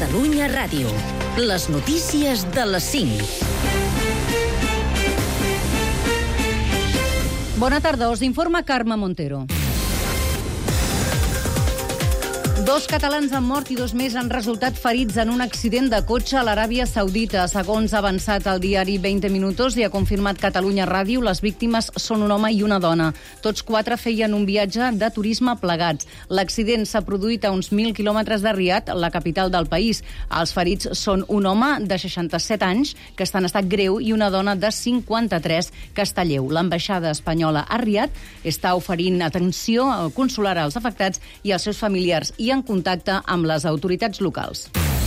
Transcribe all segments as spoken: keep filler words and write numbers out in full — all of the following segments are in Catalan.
Catalunya Ràdio. Les notícies de les cinc. Bona tarda, us informa Carme Montero. Dos catalans han mort i dos més han resultat ferits en un accident de cotxe a l'Aràbia Saudita. Segons ha avançat el diari veinte minutos i ha confirmat Catalunya Ràdio, les víctimes són un home i una dona. Tots quatre feien un viatge de turisme plegats. L'accident s'ha produït a uns mil quilòmetres de Riad, la capital del país. Els ferits són un home de seixanta-set anys, que està en estat greu, i una dona de cinquanta-tres, que està lleu. L'ambaixada espanyola a Riad està oferint atenció consular als afectats i als seus familiars i en contacte amb les autoritats locals.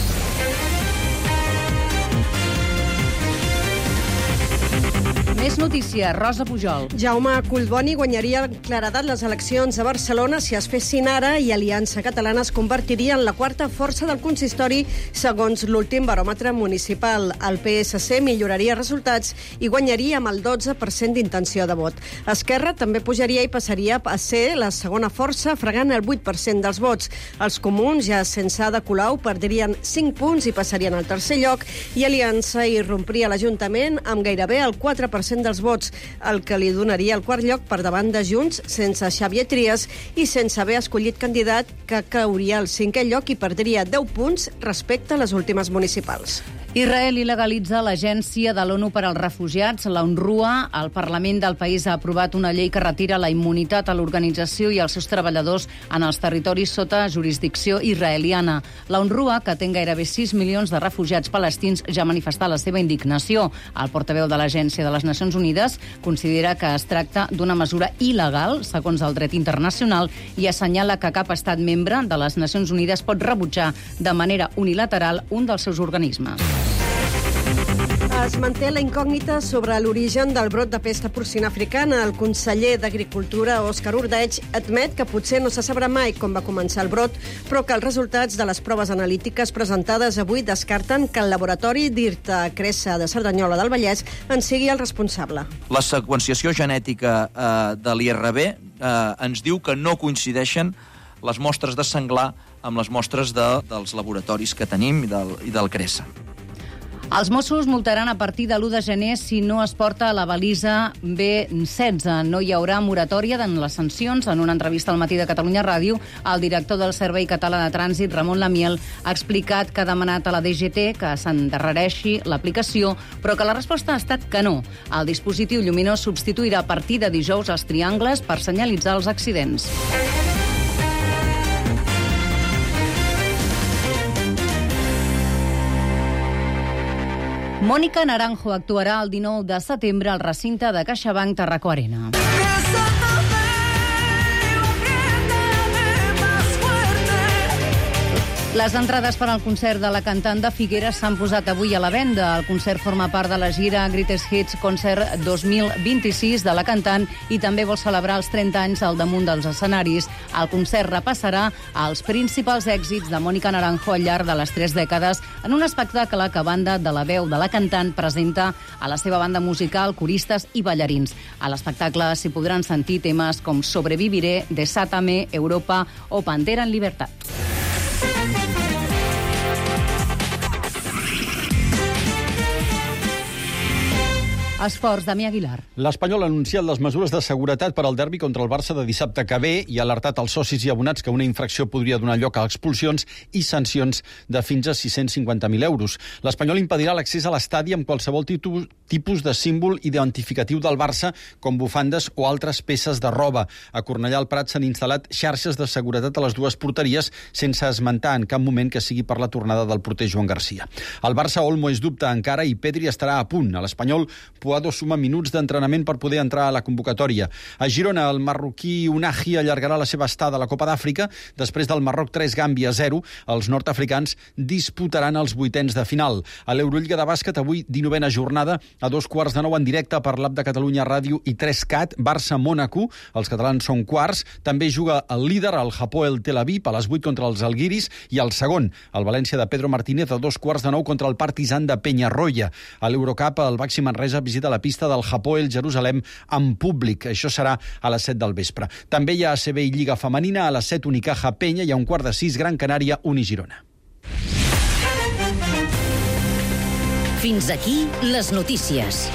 Més notícia, Rosa Pujol. Jaume Collboni guanyaria amb claredat les eleccions a Barcelona si es fessin ara i Aliança Catalana es convertiria en la quarta força del consistori segons l'últim baròmetre municipal. El P S C milloraria resultats i guanyaria amb el dotze per cent d'intenció de vot. Esquerra també pujaria i passaria a ser la segona força, fregant el vuit per cent dels vots. Els comuns, ja sense Ada Colau, perdrien cinc punts i passarien al tercer lloc, i Aliança irrompria l'Ajuntament amb gairebé el quatre per cent dels vots, el que li donaria el quart lloc per davant de Junts, sense Xavier Trias i sense haver escollit candidat, que cauria al cinquè lloc i perdria deu punts respecte a les últimes municipals. Israel il·legalitza l'Agència de l'ONU per als Refugiats, la UNRWA. El Parlament del país ha aprovat una llei que retira la immunitat a l'organització i als seus treballadors en els territoris sota jurisdicció israeliana. La UNRWA, que té gairebé sis milions de refugiats palestins, ja ha manifestat la seva indignació. El portaveu de l'Agència de les Nacions Unides considera que es tracta d'una mesura il·legal, segons el dret internacional, i assenyala que cap estat membre de les Nacions Unides pot rebutjar de manera unilateral un dels seus organismes. Es manté la incògnita sobre l'origen del brot de pesta porcina africana. El conseller d'Agricultura, Òscar Ordeig, admet que potser no se sabrà mai com va començar el brot, però que els resultats de les proves analítiques presentades avui descarten que el laboratori d'Irta Cressa de Cerdanyola del Vallès en sigui el responsable. La seqüenciació genètica eh, de l'I R B eh, ens diu que no coincideixen les mostres de senglar amb les mostres de, dels laboratoris que tenim i del, i del Cressa. Els Mossos multaran a partir de l'u de gener si no es porta la balisa B setze. No hi haurà moratòria en les sancions. En una entrevista al Matí de Catalunya Ràdio, el director del Servei Català de Trànsit, Ramon Lamiel, ha explicat que ha demanat a la D G T que s'endarrereixi l'aplicació, però que la resposta ha estat que no. El dispositiu lluminós substituirà a partir de dijous els triangles per senyalitzar els accidents. Mònica Naranjo actuarà el dinou de setembre al recinte de CaixaBank Tarraco Arena. Les entrades per al concert de la cantant de Figueres s'han posat avui a la venda. El concert forma part de la gira Greatest Hits Concert dos mil vint-i-sis de la cantant i també vol celebrar els trenta anys al damunt dels escenaris. El concert repassarà els principals èxits de Mònica Naranjo al llarg de les tres dècades en un espectacle que, a banda de la veu de la cantant, presenta a la seva banda musical coristes i ballarins. A l'espectacle s'hi podran sentir temes com Sobreviviré, Desátame, Europa o Pantera en Libertad. Esports, Damià Aguilar. L'Espanyol ha anunciat les mesures de seguretat per al derbi contra el Barça de dissabte que ve i ha alertat els socis i abonats que una infracció podria donar lloc a expulsions i sancions de fins a sis-cents cinquanta mil euros. L'Espanyol impedirà l'accés a l'estadi amb qualsevol tipus de símbol identificatiu del Barça, com bufandes o altres peces de roba. A Cornellà al Prat s'han instal·lat xarxes de seguretat a les dues porteries, sense esmentar en cap moment que sigui per la tornada del porter Joan Garcia. El Barça Olmo és dubte encara i Pedri estarà a punt. A l'Espanyol, Puado suma minuts d'entrenament per poder entrar a la convocatòria. A Girona, el marroquí Unahi allargarà la seva estada a la Copa d'Àfrica. Després del Marroc tres, Gàmbia zero, els nord-africans disputaran els vuitens de final. A l'Eurolliga de bàsquet, avui dinovena jornada, a dos quarts de nou en directe per l'App de Catalunya Ràdio i tres cat, Barça-Mònaco. Els catalans són quarts. També juga el líder, el Hapoel Tel Aviv, a les vuit contra els Alguiris, i el segon, el València de Pedro Martínez, a dos quarts de nou contra el Partizan de Penyarroia. A l'Eurocup, el Baxi Manresa visita la pista del Hapoel Jerusalem en públic. Això serà a les set del vespre. També hi ha A C B i Lliga Femenina, a les set Unicaja Penya i a un quart de sis Gran Canària Unigirona. Fins aquí les notícies.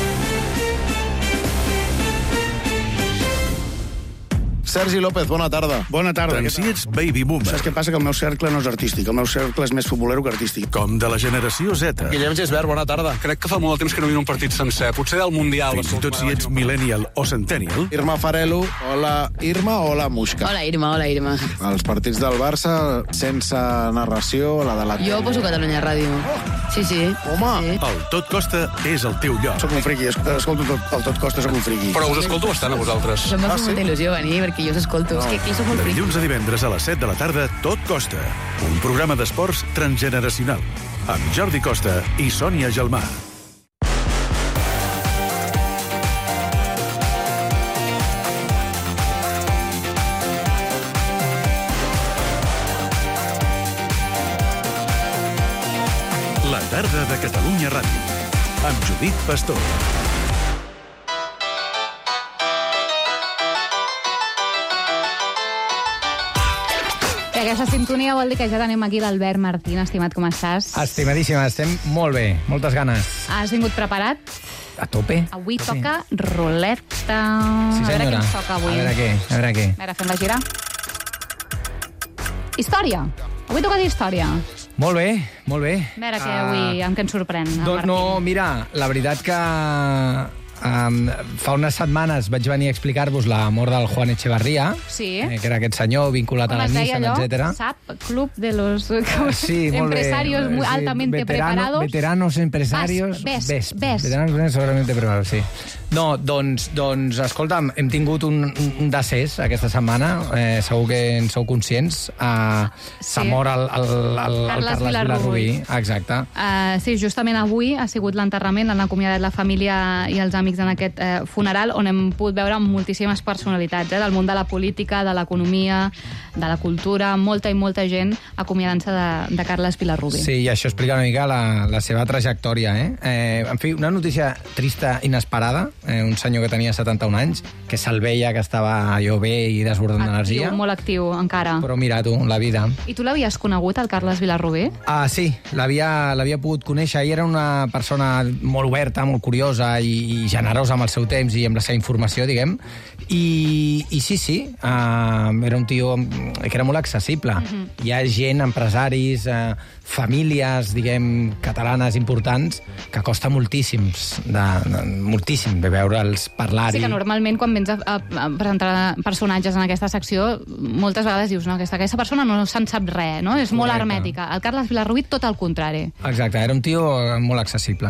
Sergi López, bona tarda. Bona tarda. Doncs si ets baby boomer. Saps què passa? Que el meu cercle no és artístic. El meu cercle és més futbolero que artístic. Com de la generació Z. Guillem Gisbert, bona tarda. Crec que fa molt temps que no hi ha un partit sencer. Potser del Mundial. Fins i tot si ets millennial o centennial. Irma Farelo, hola Irma, hola Muixca. Hola Irma, hola Irma. Els partits del Barça sense narració, la de la... Jo poso Catalunya Ràdio. Sí, sí. Home! Sí. El Tot Costa és el teu lloc. Soc un friqui, escolto tot, el Tot Costa, soc un friqui. Però us escolto bastant a vosaltres. Això em va Ah, fer sí? molta il·lusió venir, perquè jo us escolto. És que aquí sóc molt De friqui. dilluns a divendres a les set de la tarda, Tot Costa. Un programa d'esports transgeneracional. Amb Jordi Costa i Sònia Gelmà. La tarda de Catalunya Ràdio. Amb Judit Pastor. I aquesta sintonia vol dir que ja tenim aquí l'Albert Martín. Estimat, com estàs? Estimadíssima, estem molt bé, moltes ganes. Has vingut preparat? A tope. Avui Sí. toca ruleta. Sí, A veure senyora. què ens toca avui. A veure què, a veure què. A veure, fem la gira. Història. Avui toca dir història. Molt bé, molt bé. A veure què avui, amb què ens sorprèn. el Doncs Martín. no, mira, la veritat que um, fa unes setmanes vaig venir a explicar-vos la mort del Juan Echevarría, Sí. eh, que era aquest senyor vinculat Com a la es deia Nissan, allò? etcètera. S A P, Club de los Sí, molt bé. Empresarios muy Sí, altamente veterano- preparados. Veteranos empresarios... Ves, ves, ves. Veteranos empresarios seguramente preparados, sí. No, doncs, doncs escolta'm, hem tingut un, un decés aquesta setmana, eh, segur que en sou conscients. Uh, Sí. S'ha mort el, el, el, el Carles Carles Vilarrubí. Vilarrubí. Exacte. Uh, sí, justament avui ha sigut l'enterrament, l'han acomiadat la família i els amics en aquest uh, funeral, on hem pogut veure moltíssimes personalitats, eh, del món de la política, de l'economia, de la cultura, molta i molta gent acomiadant-se de, de Carles Vilarrubí. Sí, i això explica una mica la, la seva trajectòria. Eh? Eh, en fi, una notícia trista, inesperada. Eh, un senyor que tenia setanta-un anys, que se'l veia que estava allò bé i desbordant d'energia. Actiu, molt actiu, encara. Però mira tu, la vida. I tu l'havies conegut, el Carles Vilarrubí? Ah, sí, l'havia l'havia pogut conèixer. Ell era una persona molt oberta, molt curiosa i, i generosa amb el seu temps i amb la seva informació, diguem. I, i sí, sí, uh, era un tio que era molt accessible. Uh-huh. Hi ha gent, empresaris, uh, famílies, diguem, catalanes importants, que costa moltíssims, de, de, moltíssim de veure'ls parlar. Sí, que normalment quan vens a, a, a presentar personatges en aquesta secció, moltes vegades dius, no, aquesta, aquesta persona no se'n sap res, no? És molt Correcte. hermètica. El Carles Vilarrubí, tot el contrari. Exacte, era un tio molt accessible.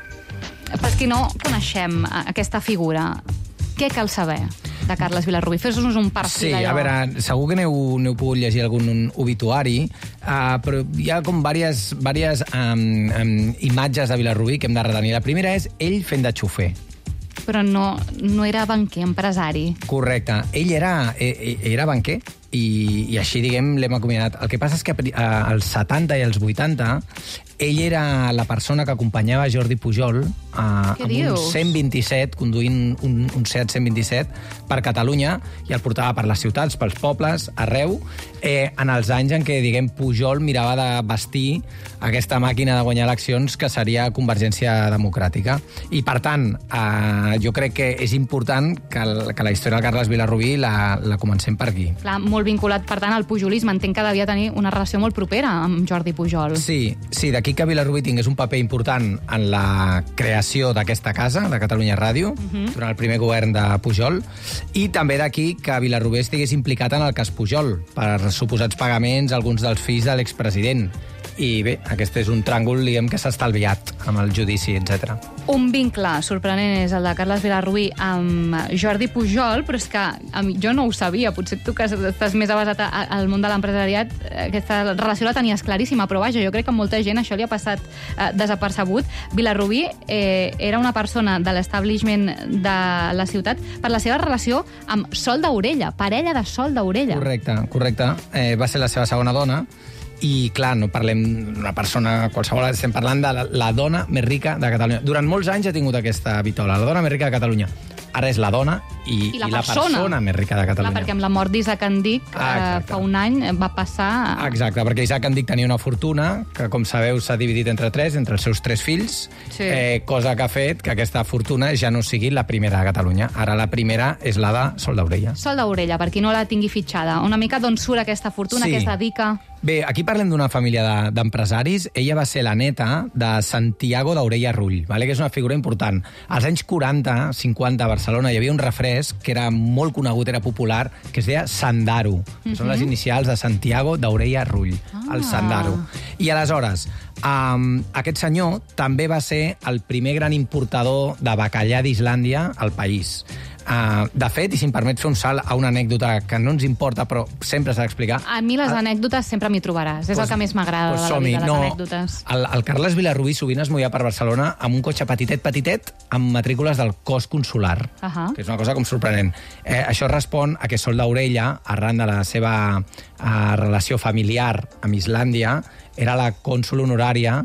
Per qui no coneixem aquesta figura, què cal saber de Carles Vilarrubí? Fes-nos un perfil Sí, allò. a veure, segur que n'heu n'heu pogut llegir algun un obituari, uh, però hi ha com diverses, diverses um, um, imatges de Vilarrubí que hem de retenir. La primera és ell fent de xofer. Però no, no era banquer, empresari. Correcte. Ell era, eh, era banquer i, i així, diguem, l'hem acomiadat. El que passa és que eh, als setanta i als vuitanta ell era la persona que acompanyava Jordi Pujol eh, amb un cent vint-i-set, conduint un, un Seat cent vint-i-set per Catalunya, i el portava per les ciutats, pels pobles, arreu, eh, en els anys en què, diguem, Pujol mirava de vestir aquesta màquina de guanyar eleccions que seria Convergència Democràtica. I, per tant, eh, jo crec que és important que, el, que la història del Carles Vilarrubí la, la comencem per aquí. Clar, molt vinculat, per tant, al pujolisme. Entenc que devia tenir una relació molt propera amb Jordi Pujol. Sí, sí, d'aquí que Vilarrubí tingués un paper important en la creació d'aquesta casa, de Catalunya Ràdio, uh-huh. durant el primer govern de Pujol, i també d'aquí que Vilarrubí estigués implicat en el cas Pujol, per suposats pagaments a alguns dels fills de l'expresident. I bé, aquest és un tràngol, diguem, que s'ha estalviat amb el judici, etcètera. Un vincle sorprenent és el de Carles Vilarrubí amb Jordi Pujol, però és que jo no ho sabia. Potser tu, que estàs més avasat al món de l'empresariat, aquesta relació la tenies claríssima, però vaja, jo crec que a molta gent això li ha passat eh, desapercebut. Vilarrubí eh, era una persona de l'establishment de la ciutat per la seva relació amb Sol d'Aurella, parella de Sol d'Aurella. Correcte, correcte. Eh, va ser la seva segona dona, I, clar, no parlem d'una persona qualsevol, estem parlant de la, la dona més rica de Catalunya. Durant molts anys ha tingut aquesta vitola, la dona més rica de Catalunya. Ara és la dona i, I la, i la persona. persona més rica de Catalunya. Clar, perquè amb la mort d'Isaac Andic eh, fa un any va passar... Exacte, perquè Isaac Andic tenia una fortuna que, com sabeu, s'ha dividit entre tres, entre els seus tres fills, Sí. eh, cosa que ha fet que aquesta fortuna ja no sigui la primera de Catalunya. Ara la primera és la de Sol d'Aurella. Sol d'Aurella, per qui no la tingui fitxada. Una mica d'on surt aquesta fortuna, Sí. que es dedica... Bé, aquí parlem d'una família de- d'empresaris. De, Ella va ser la neta de Santiago d'Aurella Rull, vale? Que és una figura important. Als anys quaranta, cinquanta, a Barcelona hi havia un refresc que era molt conegut, era popular, que es deia Sandaro, que són Mhm. les inicials de Santiago d'Aurella Rull, Ah. el Sandaro. I aleshores, um, aquest senyor també va ser el primer gran importador de bacallà d'Islàndia al país. Uh, de fet, i si em permets fer un salt a una anècdota que no ens importa, però sempre s'ha d'explicar. A mi les anècdotes sempre m'hi trobaràs. És Pues- el que més m'agrada pues de la som-hi. vida, les No, anècdotes. El, el Carles Vilarrubí sovint es movia per Barcelona amb un cotxe petitet, petitet, amb matrícules del cos consular, Ahà. que és una cosa com sorprenent. Eh, això respon a que Sol d'Aurella, arran de la seva eh, relació familiar amb Islàndia, era la cònsul honorària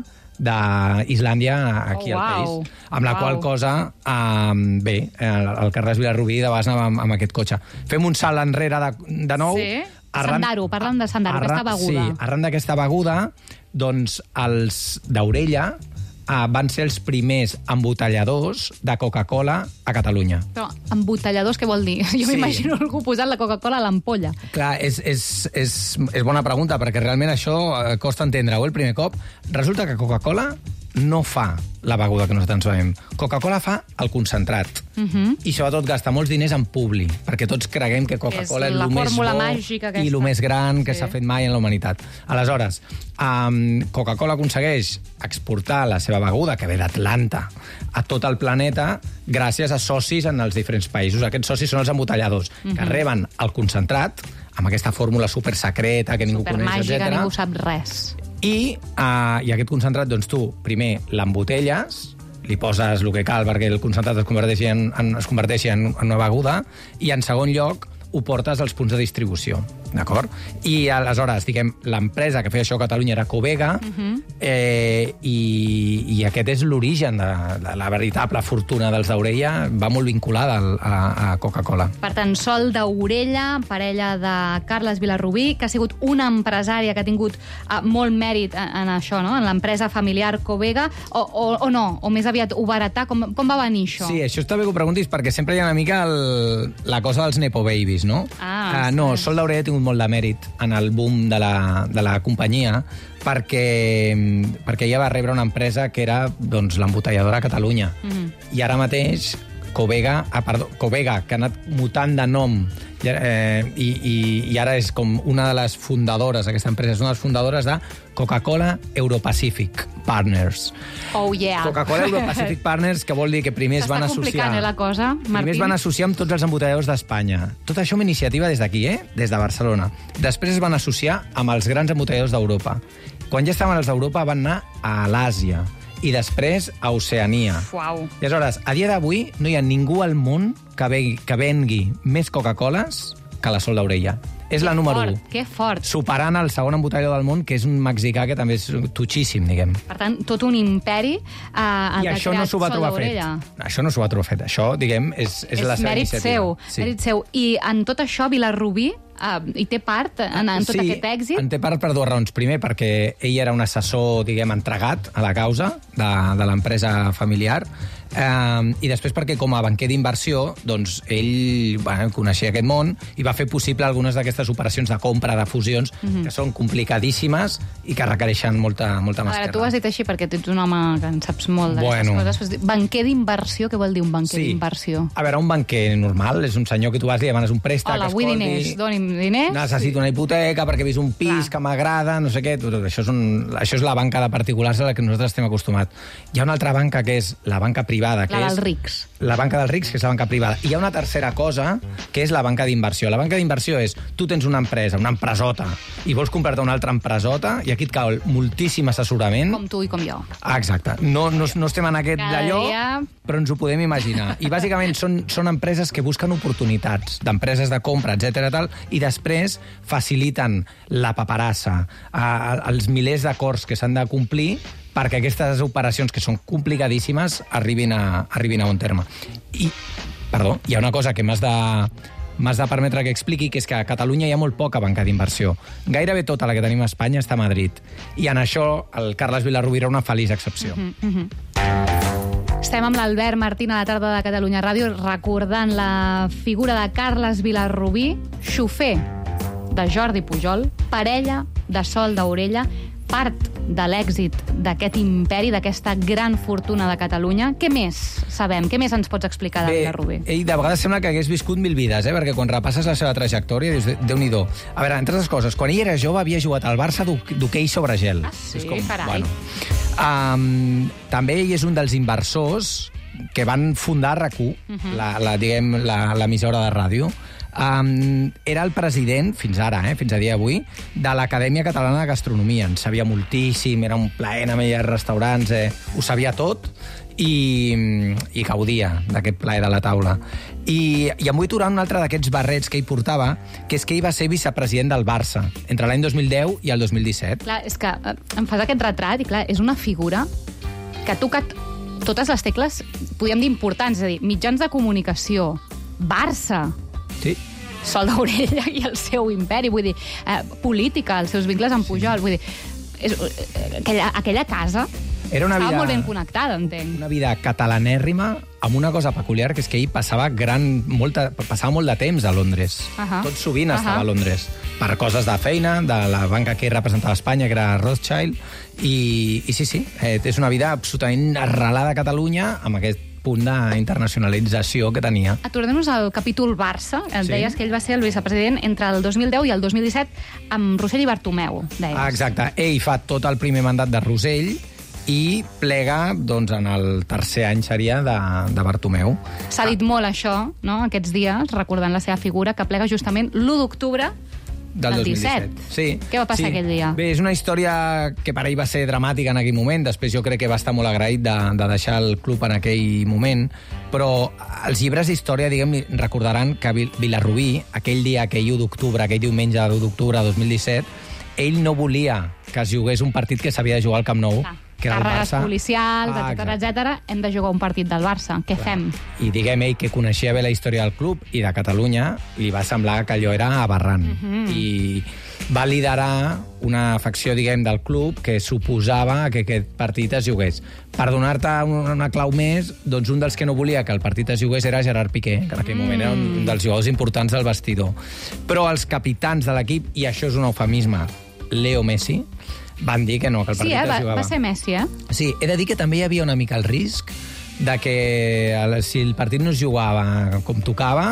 d'Islàndia aquí Oh, al uau. país. Amb la Uau. qual cosa, eh, bé, el, el Carles Vilarrubí de vegades anava amb, amb aquest cotxe. Fem un salt enrere de, de nou. Sí? Sandaro, parlen de Sandaro, aquesta beguda. Sí, arran d'aquesta beguda, doncs els d'Aurella eh, van ser els primers embotelladors de Coca-Cola a Catalunya. Però embotelladors, què vol dir? Jo Sí. m'imagino algú posant la Coca-Cola a l'ampolla. Clar, és, és, és, és bona pregunta, perquè realment això eh, costa entendre-ho el primer cop. Resulta que Coca-Cola no fa la beguda que nosaltres sabem. Coca-Cola fa el concentrat. Uh -huh. I sobretot gasta molts diners en publi, perquè tots creguem que Coca-Cola és, És la el més fórmula bo màgica aquesta. i el més gran que Sí. s'ha fet mai en la humanitat. Aleshores, um, Coca-Cola aconsegueix exportar la seva beguda, que ve d'Atlanta, a tot el planeta gràcies a socis en els diferents països. Aquests socis són els embotelladors, uh -huh. que reben el concentrat amb aquesta fórmula supersecreta que ningú coneix, Supermàgica, etcètera. ningú sap res. I, uh, I aquest concentrat, doncs tu, primer l'embotelles, li poses el que cal perquè el concentrat es converteixi en, en, es converteixi en, en una beguda, i en segon lloc ho portes als punts de distribució, d'acord? I aleshores, diguem, l'empresa que feia això a Catalunya era Covega, Uh -huh. eh, i, i aquest és l'origen de, de la veritable fortuna dels d'Aurella, va molt vinculada al, a, a Coca-Cola. Per tant, Sol d'Aurella, parella de Carles Vilarrubí, que ha sigut una empresària que ha tingut uh, molt mèrit en, en això, no? En l'empresa familiar Covega, o, o, o no? O més aviat ho va heretar? Com, com va venir això? Sí, això està bé que ho preguntis, perquè sempre hi ha una mica el, la cosa dels nepo babies, no? Ah, uh, no, sí. Sol d'Aurella ha tingut molt de mèrit en el boom de la, de la companyia, perquè, perquè ella va rebre una empresa que era doncs, l'embotelladora a Catalunya. Mhm. I ara mateix Covega, ah, perdó, Covega, que ha anat mutant de nom, eh, i, i, i ara és com una de les fundadores, aquesta empresa és una de les fundadores de Coca-Cola Europacific Partners. Oh, yeah. Coca-Cola Europacific Partners, que vol dir que primer es van S'està associar... complicant, eh, la cosa, Primer Martí? es van associar amb tots els embotelladors d'Espanya. Tot això amb iniciativa des d'aquí, eh? Des de Barcelona. Després es van associar amb els grans embotelladors d'Europa. Quan ja estaven els d'Europa van anar a l'Àsia i després a Oceania. Uau. I aleshores, a dia d'avui no hi ha ningú al món que, vegui, que vengui més Coca-Coles que la Sol d'Aurella. És la número Fort, u. que fort. Superant el segon embotellador del món, que és un mexicà que també és tutxíssim, diguem. Per tant, tot un imperi eh, el I que ha això no creat s'ho va Sol trobar fet. d'Aurella. Això no s'ho va trobar fet. Això, diguem, és, és, És la seva mèrit iniciativa. seu, Sí. mèrit seu. I en tot això, Vilarrubí uh, hi té part en, en tot sí, aquest èxit? en té part per dues raons. Primer, perquè ell era un assessor, diguem, entregat a la causa de, de l'empresa familiar, eh, i després perquè com a banquer d'inversió, doncs ell bueno, coneixia aquest món i va fer possible algunes d'aquestes operacions de compra, de fusions, Mhm. que són complicadíssimes i que requereixen molta, molta A veure, masquerada. tu ho has dit així perquè tu ets un home que en saps molt d'aquestes Bueno. coses. Pues, banquer d'inversió, què vol dir un banquer Sí. d'inversió? A veure, un banquer normal és un senyor que tu vas i demanes un préstec, Hola, vull escolti, diners, doni'm diners. necessito una hipoteca perquè he vist un pis Clar. que m'agrada, no sé què. Tot, tot. Això, és un, això és la banca de particulars a la que nosaltres estem acostumats. Hi ha una altra banca que és la banca privada, que La és dels rics. la banca dels rics, que és la banca privada. I hi ha una tercera cosa, que és la banca d'inversió. La banca d'inversió és, tu tens una empresa, una empresota, i vols comprar-te una altra empresota, i aquí et cal moltíssim assessorament. Com tu i com jo. Ah, exacte. No, no, no estem en aquest Cada d'allò, dia- però ens ho podem imaginar. I bàsicament són, són empreses que busquen oportunitats, d'empreses de compra, etcètera tal, i i després faciliten la paperassa, eh, els milers d'acords que s'han de complir perquè aquestes operacions, que són complicadíssimes, arribin a, arribin a bon terme. I, perdó, hi ha una cosa que m'has de, m'has de permetre que expliqui, que és que a Catalunya hi ha molt poca banca d'inversió. Gairebé tota la que tenim a Espanya està a Madrid. I en això el Carles Vilarrubí era una feliç excepció. Mm-hmm. Estem amb l'Albert Martín a la tarda de Catalunya Ràdio recordant la figura de Carles Vilarrubí, xofer de Jordi Pujol, parella de Sol d'Orella, part de l'èxit d'aquest imperi, d'aquesta gran fortuna de Catalunya. Què més sabem? Què més ens pots explicar de Vilarrubí? Ell de vegades sembla que hagués viscut mil vides, eh? Perquè quan repasses la seva trajectòria dius, Déu-n'hi-do. A veure, entre altres coses, quan ell era jove havia jugat al Barça d'hoquei sobre gel. Ah, sí? És com, Carai. bueno. Um, també ell és un dels inversors que van fundar RAC u, uh-huh. la, la, diguem, la, l'emissora de ràdio. Um, era el president, fins ara, eh, fins a dia d'avui, de l'Acadèmia Catalana de Gastronomia. En sabia moltíssim, era un plaer amb ell als restaurants, eh, ho sabia tot i, i gaudia d'aquest plaer de la taula. I, i em vull aturar un altre d'aquests barrets que ell portava, que és que ell va ser vicepresident del Barça entre l'any dos mil deu i el dos mil disset. Clar, és que eh, em fas aquest retrat i clar, és una figura que ha tocat totes les tecles, podríem dir, importants, és a dir, mitjans de comunicació, Barça, sí. Sol d'Orella i el seu imperi, vull dir, eh, política, els seus vincles amb Pujol, vull dir, és, aquella, aquella casa era una estava vida, molt ben connectada, entenc. Una vida catalanèrrima amb una cosa peculiar, que és que ell passava, gran, molta, passava molt de temps a Londres. Uh-huh. Tot sovint uh-huh. estava a Londres, per coses de feina, de la banca que representava Espanya, que era Rothschild, i, i sí, sí, eh, és una vida absolutament arrelada a Catalunya, amb aquest punt d'internacionalització que tenia. Tornem-nos al capítol Barça. Et sí. deies que ell va ser el vicepresident entre el dos mil deu i el dos mil disset amb Rossell i Bartomeu, deies. Ah, exacte. Ell fa tot el primer mandat de Rossell i plega, doncs, en el tercer any seria de, de Bartomeu. S'ha dit molt això, no?, aquests dies, recordant la seva figura, que plega justament l'u d'octubre del dos mil disset. Sí. Què va passar sí. aquell dia? Bé, és una història que per ell va ser dramàtica en aquell moment. Després jo crec que va estar molt agraït de, de deixar el club en aquell moment. Però els llibres d'història, diguem, recordaran que Vilarrubí, aquell dia, aquell u d'octubre, aquell diumenge de l'u d'octubre de dos mil disset, ell no volia que es jugués un partit que s'havia de jugar al Camp Nou. Ah. Que era càrregues el Barça. policials, ah, etcètera, etcètera, hem de jugar un partit del Barça. Què Clar. fem? I diguem, ell que coneixia bé la història del club i de Catalunya, li va semblar que allò era aberrant. Uh-huh. I va liderar una facció, diguem, del club que suposava que aquest partit es jugués. Per donar-te una clau més, doncs un dels que no volia que el partit es jugués era Gerard Piqué, que en aquell moment era un dels jugadors importants del vestidor. Però els capitans de l'equip, i això és un eufemisme, Leo Messi, van dir que no, que el partit sí, eh? es va, jugava. va ser Messi, eh? Sí, he de dir que també hi havia una mica el risc de que si el partit no es jugava com tocava,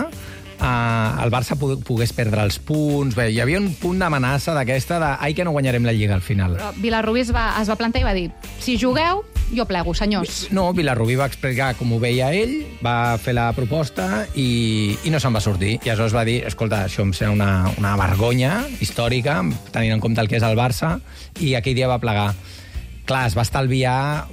Uh, el Barça pogués perdre els punts. Bé, hi havia un punt d'amenaça d'aquesta de ai, que no guanyarem la Lliga al final. Però Vilarrubí es va, es va plantar i va dir si jugueu, jo plego, senyors. No, Vilarrubí va explicar com ho veia ell, va fer la proposta i, i no se'n va sortir. I aleshores va dir, escolta, això em sembla una, una vergonya històrica, tenint en compte el que és el Barça, i aquell dia va plegar. Clar, es va estalviar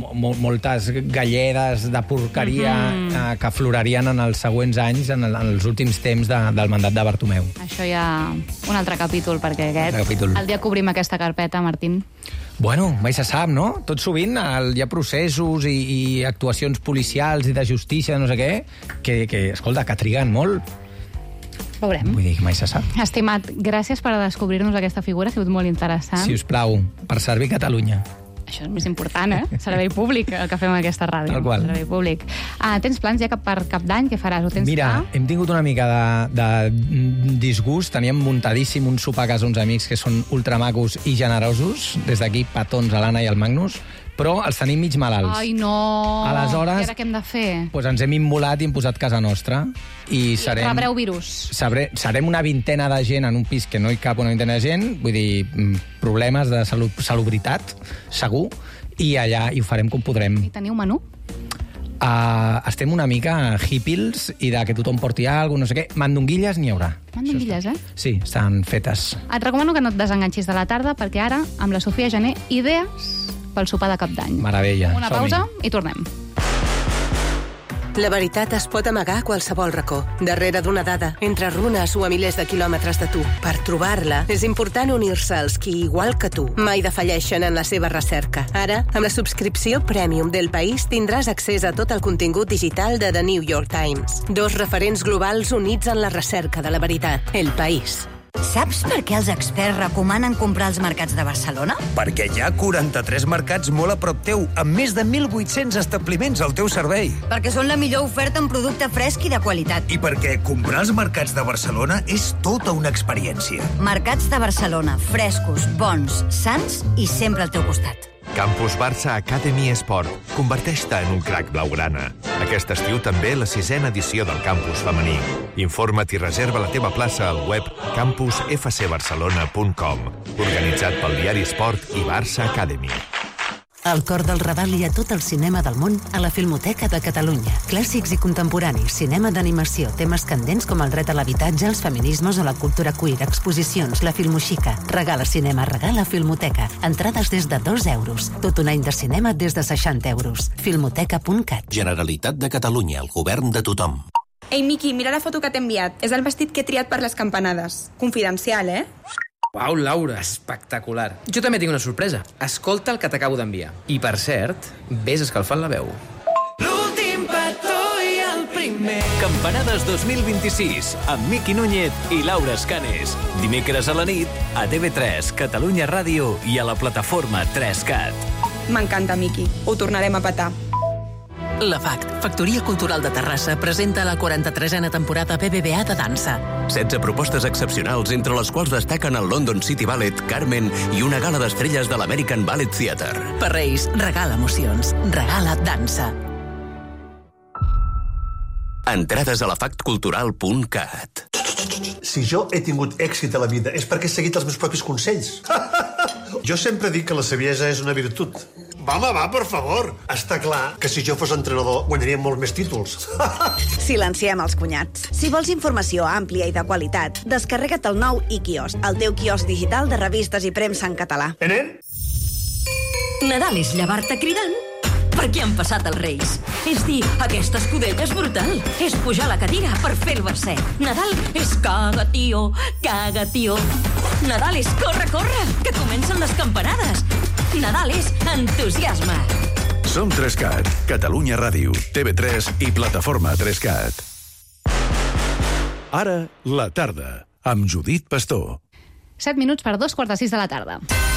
moltes galledes de porqueria uh-huh. eh, que florarien en els següents anys, en, el, en els últims temps de, del mandat de Bartomeu. Això hi ha un altre capítol, perquè aquest, capítol. el dia que obrim aquesta carpeta, Martín. Bueno, mai se sap, no? Tot sovint el, hi ha processos i, i actuacions policials i de justícia, no sé què, que, que escolta, que triguen molt. Veurem. Vull dir que mai se sap. Estimat, gràcies per descobrir-nos aquesta figura, ha sigut molt interessant. Si us plau, per servir Catalunya. Això és més important, eh? Servei públic, el que fem a aquesta ràdio. Tal qual. Servei públic. Ah, tens plans ja cap per Cap d'Any? Què faràs? Ho tens Mira, clar? hem tingut una mica de, de disgust. Teníem muntadíssim un sopar a casa uns amics que són ultramacos i generosos. Des d'aquí, petons a l'Anna i al Magnus. Però els tenim mig malalts. Ai, no! Aleshores, I ara què hem de fer? Doncs ens hem immolat i hem posat casa nostra. I, I serem, rebreu virus. Sabré, serem una vintena de gent en un pis que no hi cap una vintena de gent. Vull dir, problemes de salut, salubritat, segur. I allà hi ho farem com podrem. I teniu menú? Uh, estem una mica hippies i de que tothom porti alguna cosa, no sé què. Mandonguilles n'hi haurà. Mandonguilles, eh? Sí, estan fetes. Et recomano que no et desenganxis de la tarda, perquè ara, amb la Sofia Gené, idees pel sopar de Cap d'Any. Meravella. Una pausa i tornem. La veritat es pot amagar a qualsevol racó, darrere d'una dada, entre runes o a milers de quilòmetres de tu. Per trobar-la, és important unir-se als qui, igual que tu, mai defalleixen en la seva recerca. Ara, amb la subscripció Premium d'El País, tindràs accés a tot el contingut digital de The New York Times. Dos referents globals units en la recerca de la veritat. El País. Saps per què els experts recomanen comprar als mercats de Barcelona? Perquè hi ha quaranta-tres mercats molt a prop teu, amb més de mil vuit-cents establiments al teu servei. Perquè són la millor oferta en producte fresc i de qualitat. I perquè comprar als mercats de Barcelona és tota una experiència. Mercats de Barcelona, frescos, bons, sans i sempre al teu costat. Campus Barça Academy Esport. Converteix-te en un crac blaugrana. Aquest estiu també la sisena edició del campus femení. Informa't i reserva la teva plaça al web campus f c barcelona punt com. Organitzat pel diari Esport i Barça Academy. Al cor del Raval hi ha tot el cinema del món a la Filmoteca de Catalunya. Clàssics i contemporanis, cinema d'animació, temes candents com el dret a l'habitatge, els feminismes o la cultura queer, exposicions, la Filmoxica. Regala cinema, regala Filmoteca. Entrades des de dos euros. Tot un any de cinema des de seixanta euros. filmoteca punt cat. Generalitat de Catalunya, el govern de tothom. Ei, Miqui, mira la foto que t'he enviat. És el vestit que he triat per les campanades. Confidencial, eh? Uau, Laura, espectacular. Jo també tinc una sorpresa. Escolta el que t'acabo d'enviar. I, per cert, vés escalfant la veu. L'últim petó i el primer. Campanades dos mil vint-i-sis, amb Miqui Núñez i Laura Escanes. Dimecres a la nit, a T V tres, Catalunya Ràdio i a la plataforma tres cat. M'encanta, Miqui. Ho tornarem a petar. La F A C T, Factoria Cultural de Terrassa, presenta la quaranta-tresena temporada B B V A de dansa. setze propostes excepcionals, entre les quals destaquen el London City Ballet, Carmen i una gala d'estrelles de l'American Ballet Theatre. Per Reis, regala emocions, regala dansa. Entrades a la fact cultural punt cat. Si jo he tingut èxit a la vida és perquè he seguit els meus propis consells. Jo sempre dic que la saviesa és una virtut. Va, home, va, per favor. Està clar que si jo fos entrenador guanyaria molts més títols. Silenciem els cunyats. Si vols informació àmplia i de qualitat, descarrega't el nou iKiosc, el teu quiosc digital de revistes i premsa en català. Eh, nen? Nadal és llevar-te cridant perquè han passat els Reis. És dir, aquesta escudella és brutal. És pujar la cadira per fer el verset. Nadal és caga, tio, caga, tio. Nadal és corre, corre, que comencen les campanades. Nadal és entusiasme. Som tres cat, Catalunya Ràdio, T V tres i plataforma tres cat. Ara, la tarda, amb Judit Pastor. set minuts per dos quarts de sis de la tarda.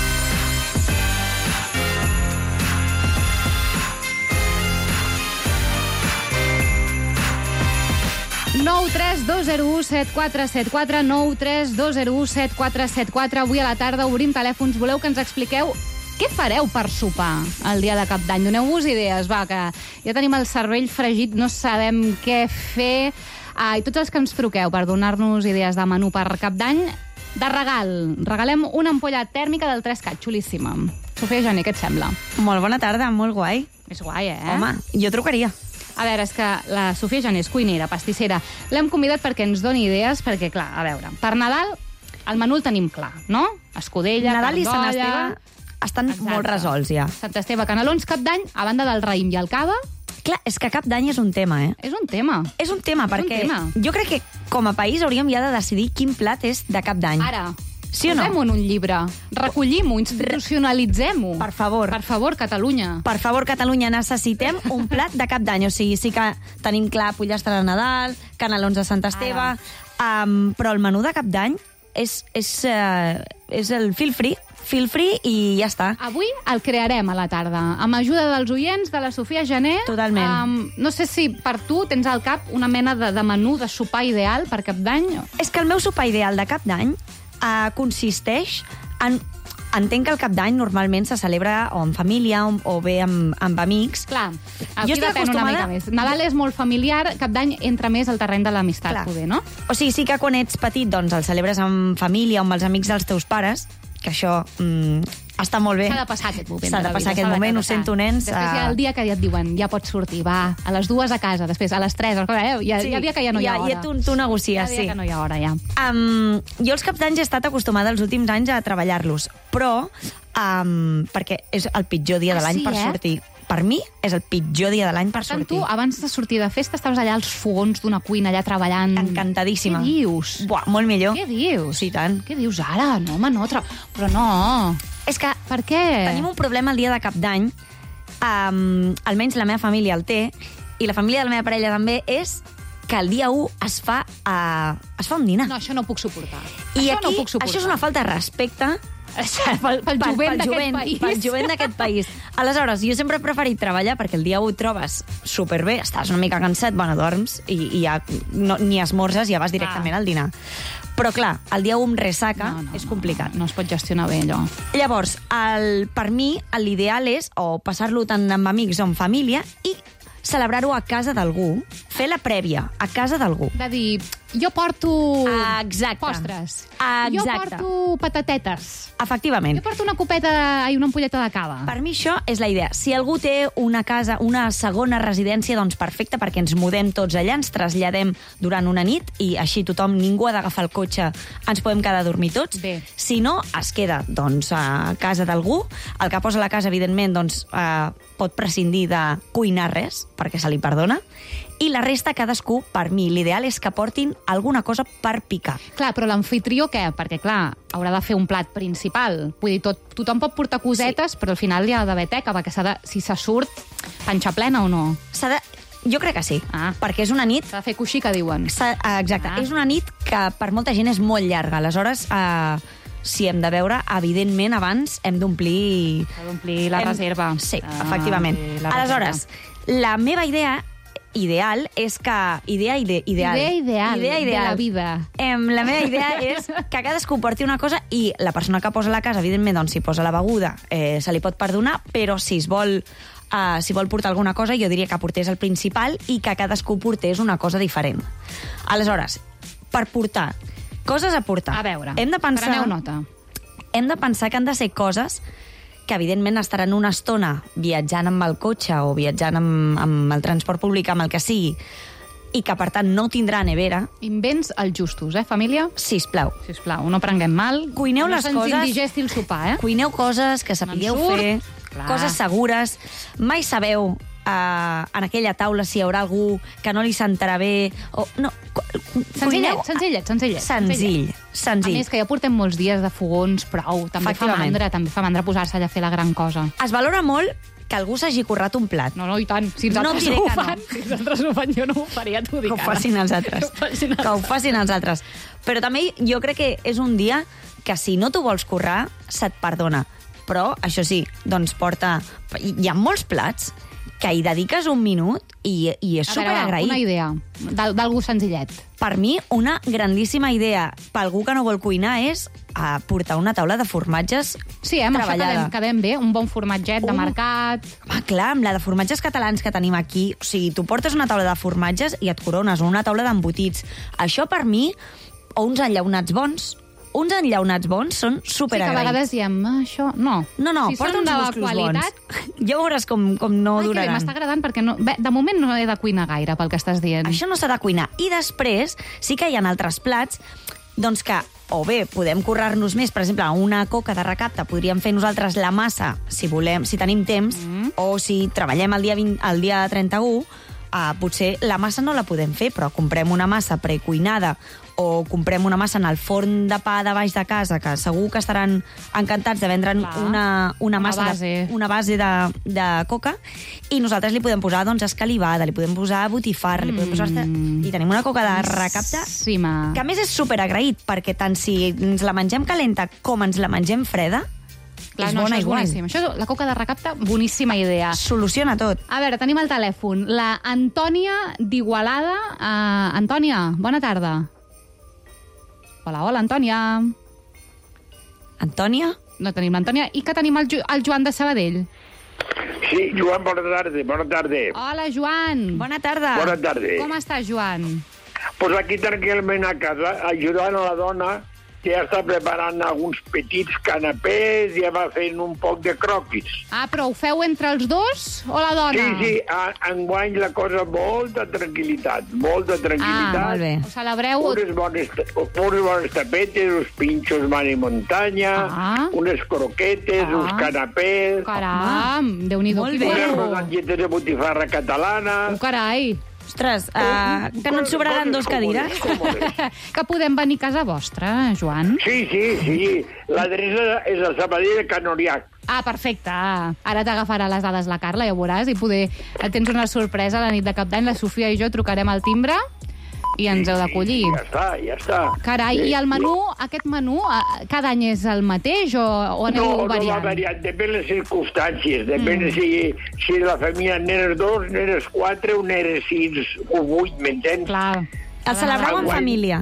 nou tres dos zero u set quatre set quatre, nou tres dos zero u set quatre set quatre. Avui a la tarda obrim telèfons. Voleu que ens expliqueu què fareu per sopar el dia de Cap d'Any? Doneu-vos idees, va, que ja tenim el cervell fregit, no sabem què fer. Ah, I tots els que ens truqueu per donar-nos idees de menú per Cap d'Any, de regal. Regalem una ampolla tèrmica del tres cat, xulíssima. Sofia Gené, què et sembla? Molt bona tarda, molt guai. És guai, eh? Home, jo trucaria. A veure, és que la Sofia Gené és cuinera, pastissera. L'hem convidat perquè ens doni idees, perquè, clar, a veure, per Nadal el menú el tenim clar, no? Escudella, Nadal i Sant carn Esteve d'olla... estan Exacte. molt resolts, ja. Sant Esteve, canelons, Cap d'Any, a banda del raïm i el cava... Clar, és que Cap d'Any és un tema, eh? És un tema. És un tema, és perquè un tema. jo crec que com a país hauríem ja de decidir quin plat és de Cap d'Any. Ara, sí o no? posem-ho en un llibre, recollim-ho, institucionalitzem-ho. Per favor. Per favor, Catalunya. Per favor, Catalunya, necessitem un plat de Cap d'Any. O sigui, sí que tenim clar pollastre de Nadal, canelons de Sant Esteve, um, però el menú de Cap d'Any és, és, uh, és el feel free, feel free i ja està. Avui el crearem a la tarda, amb ajuda dels oients, de la Sofia Gené. Totalment. Um, no sé si per tu tens al cap una mena de, de menú de sopar ideal per Cap d'Any. És que el meu sopar ideal de Cap d'Any uh, consisteix en... Entenc que el Cap d'Any normalment se celebra o en família o, o bé amb, amb amics. Clar, aquí jo estic depèn acostumada... una mica més. Nadal és molt familiar, Cap d'Any entra més al terreny de l'amistat, poder, no? O sigui, sí que quan ets petit doncs el celebres amb família o amb els amics dels teus pares, que això mm, està molt bé. S'ha de passar aquest moment. S'ha de passar aquest moment, ho sento, nens. Després hi ha el dia que ja et diuen, ja pots sortir, va, a les dues a casa, després a les tres, eh? hi, ha, sí, hi ha dia que ja no hi ha ja, hora. Ja tu, tu negocies, hi ha dia sí. que no hi ha hora, ja. Um, jo els Cap d'Any he estat acostumada els últims anys a treballar-los, però um, perquè és el pitjor dia de Ah, l'any sí, per eh? sortir. per mi, és el pitjor dia de l'any per, per tant, sortir. tu, abans de sortir de festa, estaves allà als fogons d'una cuina, allà treballant... Encantadíssima. Què dius? Buah, molt millor. Què dius? Sí, tant. Què dius ara? No, home, no. Tra... Però no. És que per què? Tenim un problema el dia de Cap d'Any, um, almenys la meva família el té, i la família de la meva parella també, és que el dia u es fa, uh, es fa un dinar. No, això no ho puc suportar. I això aquí, no ho puc suportar. això és una falta de respecte pel, pel jovent d'aquest país. Pel jovent d'aquest país. Aleshores, jo sempre he preferit treballar perquè el dia u et trobes superbé, estàs una mica cansat, bueno, dorms i, i ja no, ni esmorzes, ja vas directament ah. al dinar. Però clar, el dia u amb ressaca no, no, és complicat. No, no es pot gestionar bé, allò. Llavors, el, per mi, l'ideal és o passar-lo tant amb amics o amb família i celebrar-ho a casa d'algú, fer la prèvia a casa d'algú. De dir, jo porto Exacte. postres. Exacte. Jo porto patatetes. Efectivament. Jo porto una copeta i una ampolleta de cava. Per mi això és la idea. Si algú té una casa, una segona residència, doncs perfecte, perquè ens mudem tots allà, ens traslladem durant una nit i així tothom, ningú ha d'agafar el cotxe, ens podem quedar a dormir tots. Bé. Si no, es queda doncs, a casa d'algú. El que posa a la casa, evidentment, doncs, eh, pot prescindir de cuinar res, perquè se li perdona. I la resta, cadascú, per mi, l'ideal és que portin alguna cosa per picar. Clar, però l'anfitrió què? Perquè, clar, haurà de fer un plat principal. Vull dir, tot, tothom pot portar cosetes, sí. Però al final hi ha d'haver teca, perquè s'ha de, si se surt, panxa plena o no? S'ha de... Jo crec que sí, ah. perquè és una nit... S'ha de fer coixí, que diuen. Exacte, ah. És una nit que per molta gent és molt llarga. Aleshores, eh, si hem de veure, evidentment, abans hem d'omplir... S'ha d'omplir la hem... reserva. Sí, ah, efectivament. La Aleshores, reserva. La meva idea ideal és que... Idea ide, ideal. Idea ideal, idea ideal de la vida. Em, la meva idea és que cadascú porti una cosa i la persona que posa a la casa, evidentment, doncs, si posa la beguda, eh, se li pot perdonar, però si es vol... Uh, si vol portar alguna cosa, jo diria que portés el principal i que cadascú portés una cosa diferent. Aleshores, per portar, coses a portar. A veure, hem de pensar, preneu nota. Hem de pensar que han de ser coses que evidentment estaran una estona viatjant amb el cotxe o viatjant amb, amb el transport públic, amb el que sigui, i que, per tant, no tindrà nevera. Invents els justos, eh, família? Sisplau. Sisplau, no prenguem mal. Cuineu no les coses... coses... No se'ns indigesti el sopar, eh? Cuineu coses que sapigueu fer, clar. Coses segures. Mai sabeu uh, en aquella taula si hi haurà algú que no li sentarà bé. O, no, senzillet, senzillet, senzillet. Senzill, senzill. A més, que ja portem molts dies de fogons, prou. També fa mandra, també fa mandra posar-se allà a fer la gran cosa. Es valora molt que algú s'hagi currat un plat. No, no, i tant. Si els no altres ho fan, no. si els altres ho fan, jo no ho faria, t'ho dic. Que ho facin els altres. Que ho facin els, que ho facin els altres. Però també jo crec que és un dia que si no t'ho vols currar, se't perdona. Però, això sí, doncs porta... Hi ha molts plats que hi dediques un minut i, i és superagraït. Una idea, d'algú senzillet. Per mi, una grandíssima idea per algú que no vol cuinar és a portar una taula de formatges sí, eh, treballada. Sí, quedem bé, un bon formatget un... de mercat. Home, clar, amb la de formatges catalans que tenim aquí, o sigui, tu portes una taula de formatges i et corones, o una taula d'embotits. Això, per mi, o uns enllaunats bons, uns enllaunats bons són superagraïts. Sí, que a vegades diem, això... No, no, no si porta uns musclos qualitat... bons. Ja veuràs com, com no Ai, duraran. M'està agradant perquè no, bé, de moment no he de cuinar gaire pel que estàs dient. Això no s'ha de cuinar. I després sí que hi ha altres plats doncs que o bé podem currar-nos més, per exemple, una coca de recapte podríem fer nosaltres la massa, si volem, si tenim temps, mm. o si treballem el dia, vint, el dia trenta-u, uh, potser la massa no la podem fer, però comprem una massa precuinada o comprem una massa en el forn de pa de baix de casa, que segur que estaran encantats de vendre'n una, una massa, una base, de, una base de, de coca, i nosaltres li podem posar doncs, escalivada, li podem posar botifarra, mm. li podem posar... i tenim una coca de recapte sí, que a més és superagraït, perquè tant si ens la mengem calenta com ens la mengem freda, clar, és no, bona això és igual. boníssim. Això, la coca de recapte, boníssima idea. Soluciona tot. A veure, tenim el telèfon. La Antònia d'Igualada. Uh, Antònia, bona tarda. Hola, hola, Antònia. Antònia? No tenim l'Antònia. I que tenim el, Ju el Joan de Sabadell. Sí, Joan, bona tarda, bona tarda. Hola, Joan. Bona tarda. Bona tarda. Com estàs, Joan? Pues aquí tranquil·lament a casa, ajudant a la dona ja està preparant alguns petits canapés, ja va fent un poc de croquis. Ah, però ho feu entre els dos o la dona? Sí, sí, a, enguany la cosa molta tranquil·litat, molta tranquil·litat. Ah, molt bé. Ho celebreu... Unes bones, unes bones tapetes, uns pinxos mar i muntanya, ah. unes croquetes, ah. uns canapés... Caram, Déu-n'hi-do. Unes rodangetes de botifarra catalana... Oh, carai. Ostres, uh, que no et sobraran dos cadires? Que podem venir a casa vostra, Joan? Sí, sí, sí. L'adreça és a Sabadell de Can Oriac. Ah, perfecte. Ara t'agafarà les dades la Carla, ja ho veuràs, i poder... tens una sorpresa la nit de Cap d'Any. La Sofia i jo trucarem al timbre i ens heu d'acollir. Ja està, ja està. Carai, i el menú, aquest menú, cada any és el mateix o, o aneu no, variant? No, va variant, depèn de les circumstàncies. Depèn mm. si, si la família n'eres dos, n'eres quatre o n'eres sis o vuit, m'entens? Clar. El celebreu en família?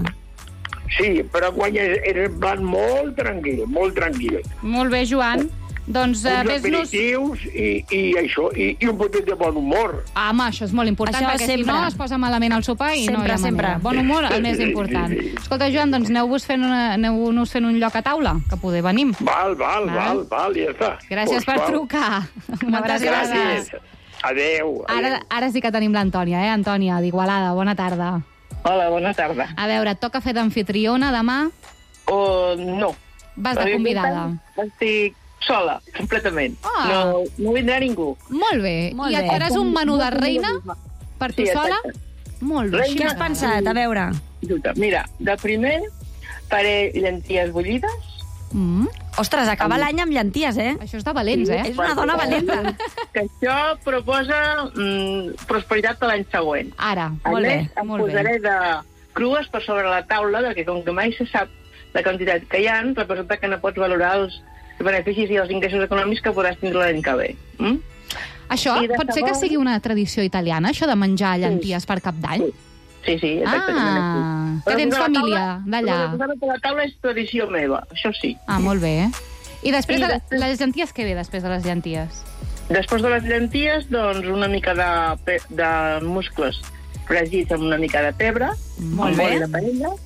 Sí, però quan és, és en plan molt tranquil, molt tranquil. Molt bé, Joan. Doncs uh, uns aperitius i, i això, i, i un potet de bon humor. Ah, home, això és molt important, això perquè sempre. Si no es posa malament al sopar i sempre, no hi ha sempre. manera. Bon humor, el més important. Sí, sí. Escolta, Joan, doncs aneu-vos fent, una, aneu fent un lloc a taula, que poder venim. Val, val, val, val, val ja està. Gràcies pues, per val. trucar. Moltes gràcies. Adéu. Ara, ara sí que tenim l'Antònia, eh? Antònia, d'Igualada, bona tarda. Hola, bona tarda. A veure, et toca fer d'anfitriona demà? Uh, no. Vas de convidada? Estic sola, completament. Ah. No, no vindrà ningú. Molt bé. Molt I et bé. faràs un menú de reina per tu sí, sola? Molt bé. Què has pensat? A veure. Mira, de primer faré llenties bullides. Mm. Ostres, acaba l'any amb llenties, eh? Això és de valents, eh? És una dona valenta. Que això proposa mm, prosperitat per l'any següent. Ara, a molt més, bé. em molt posaré bé. de crues per sobre la taula, perquè com que mai se sap la quantitat que hi ha, representa que no pots valorar els beneficis i els ingressos econòmics que podràs tindre l'any que ve. Mm? Això pot ser que sigui una tradició italiana, això de menjar llenties sí. per Cap d'Any? Sí, sí, exactament. Ah, que tens família d'allà. Però la taula és tradició meva, això sí. Ah, molt bé. I després, I de després... les llenties, què ve després de les llenties? Després de les llenties, doncs, una mica de, pe... de muscles fregits amb una mica de pebre, molt bé. De paella,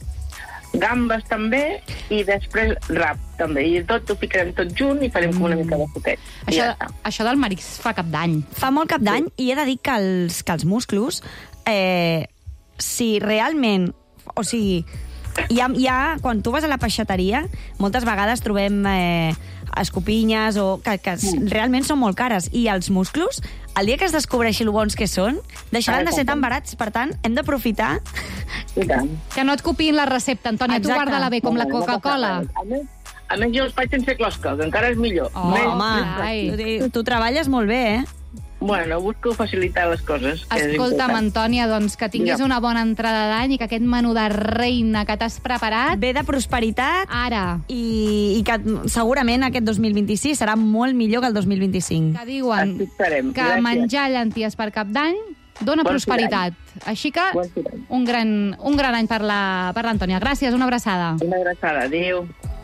gambes també, i després rap també. I tot ho ficarem tot junt i farem mm. com una mica de suquet. Això, ja això del marisc fa Cap d'Any. Fa molt Cap d'Any, i he de dir que els, que els musclos, eh, si realment... O sigui, hi ha, hi ha, quan tu vas a la peixateria, moltes vegades trobem eh, escopinyes o que, que mm. realment són molt cares. I els musclos, el dia que es descobreixi el bons que són, deixaran de ser tan barats. Per tant, hem d'aprofitar... Que no et copiïn la recepta, Antònia. Tu guarda-la bé, com la Coca-Cola. A més, a més, jo els faig sense closca, que encara és millor. Oh, més, home, tu, tu treballes molt bé, eh? Bueno, busco facilitar les coses. Escolta'm, Antònia, doncs que tinguis ja. una bona entrada d'any i que aquest menú de reina que t'has preparat... Ve de prosperitat. Ara. I, i que segurament aquest dos mil vint-i-sis serà molt millor que el dos mil vint-i-cinc. Que diuen que Gràcies. menjar llenties per Cap d'Any dona bon prosperitat. Any. Així que un gran, un gran any per l'Antònia. Gràcies, una abraçada. Una abraçada, adéu.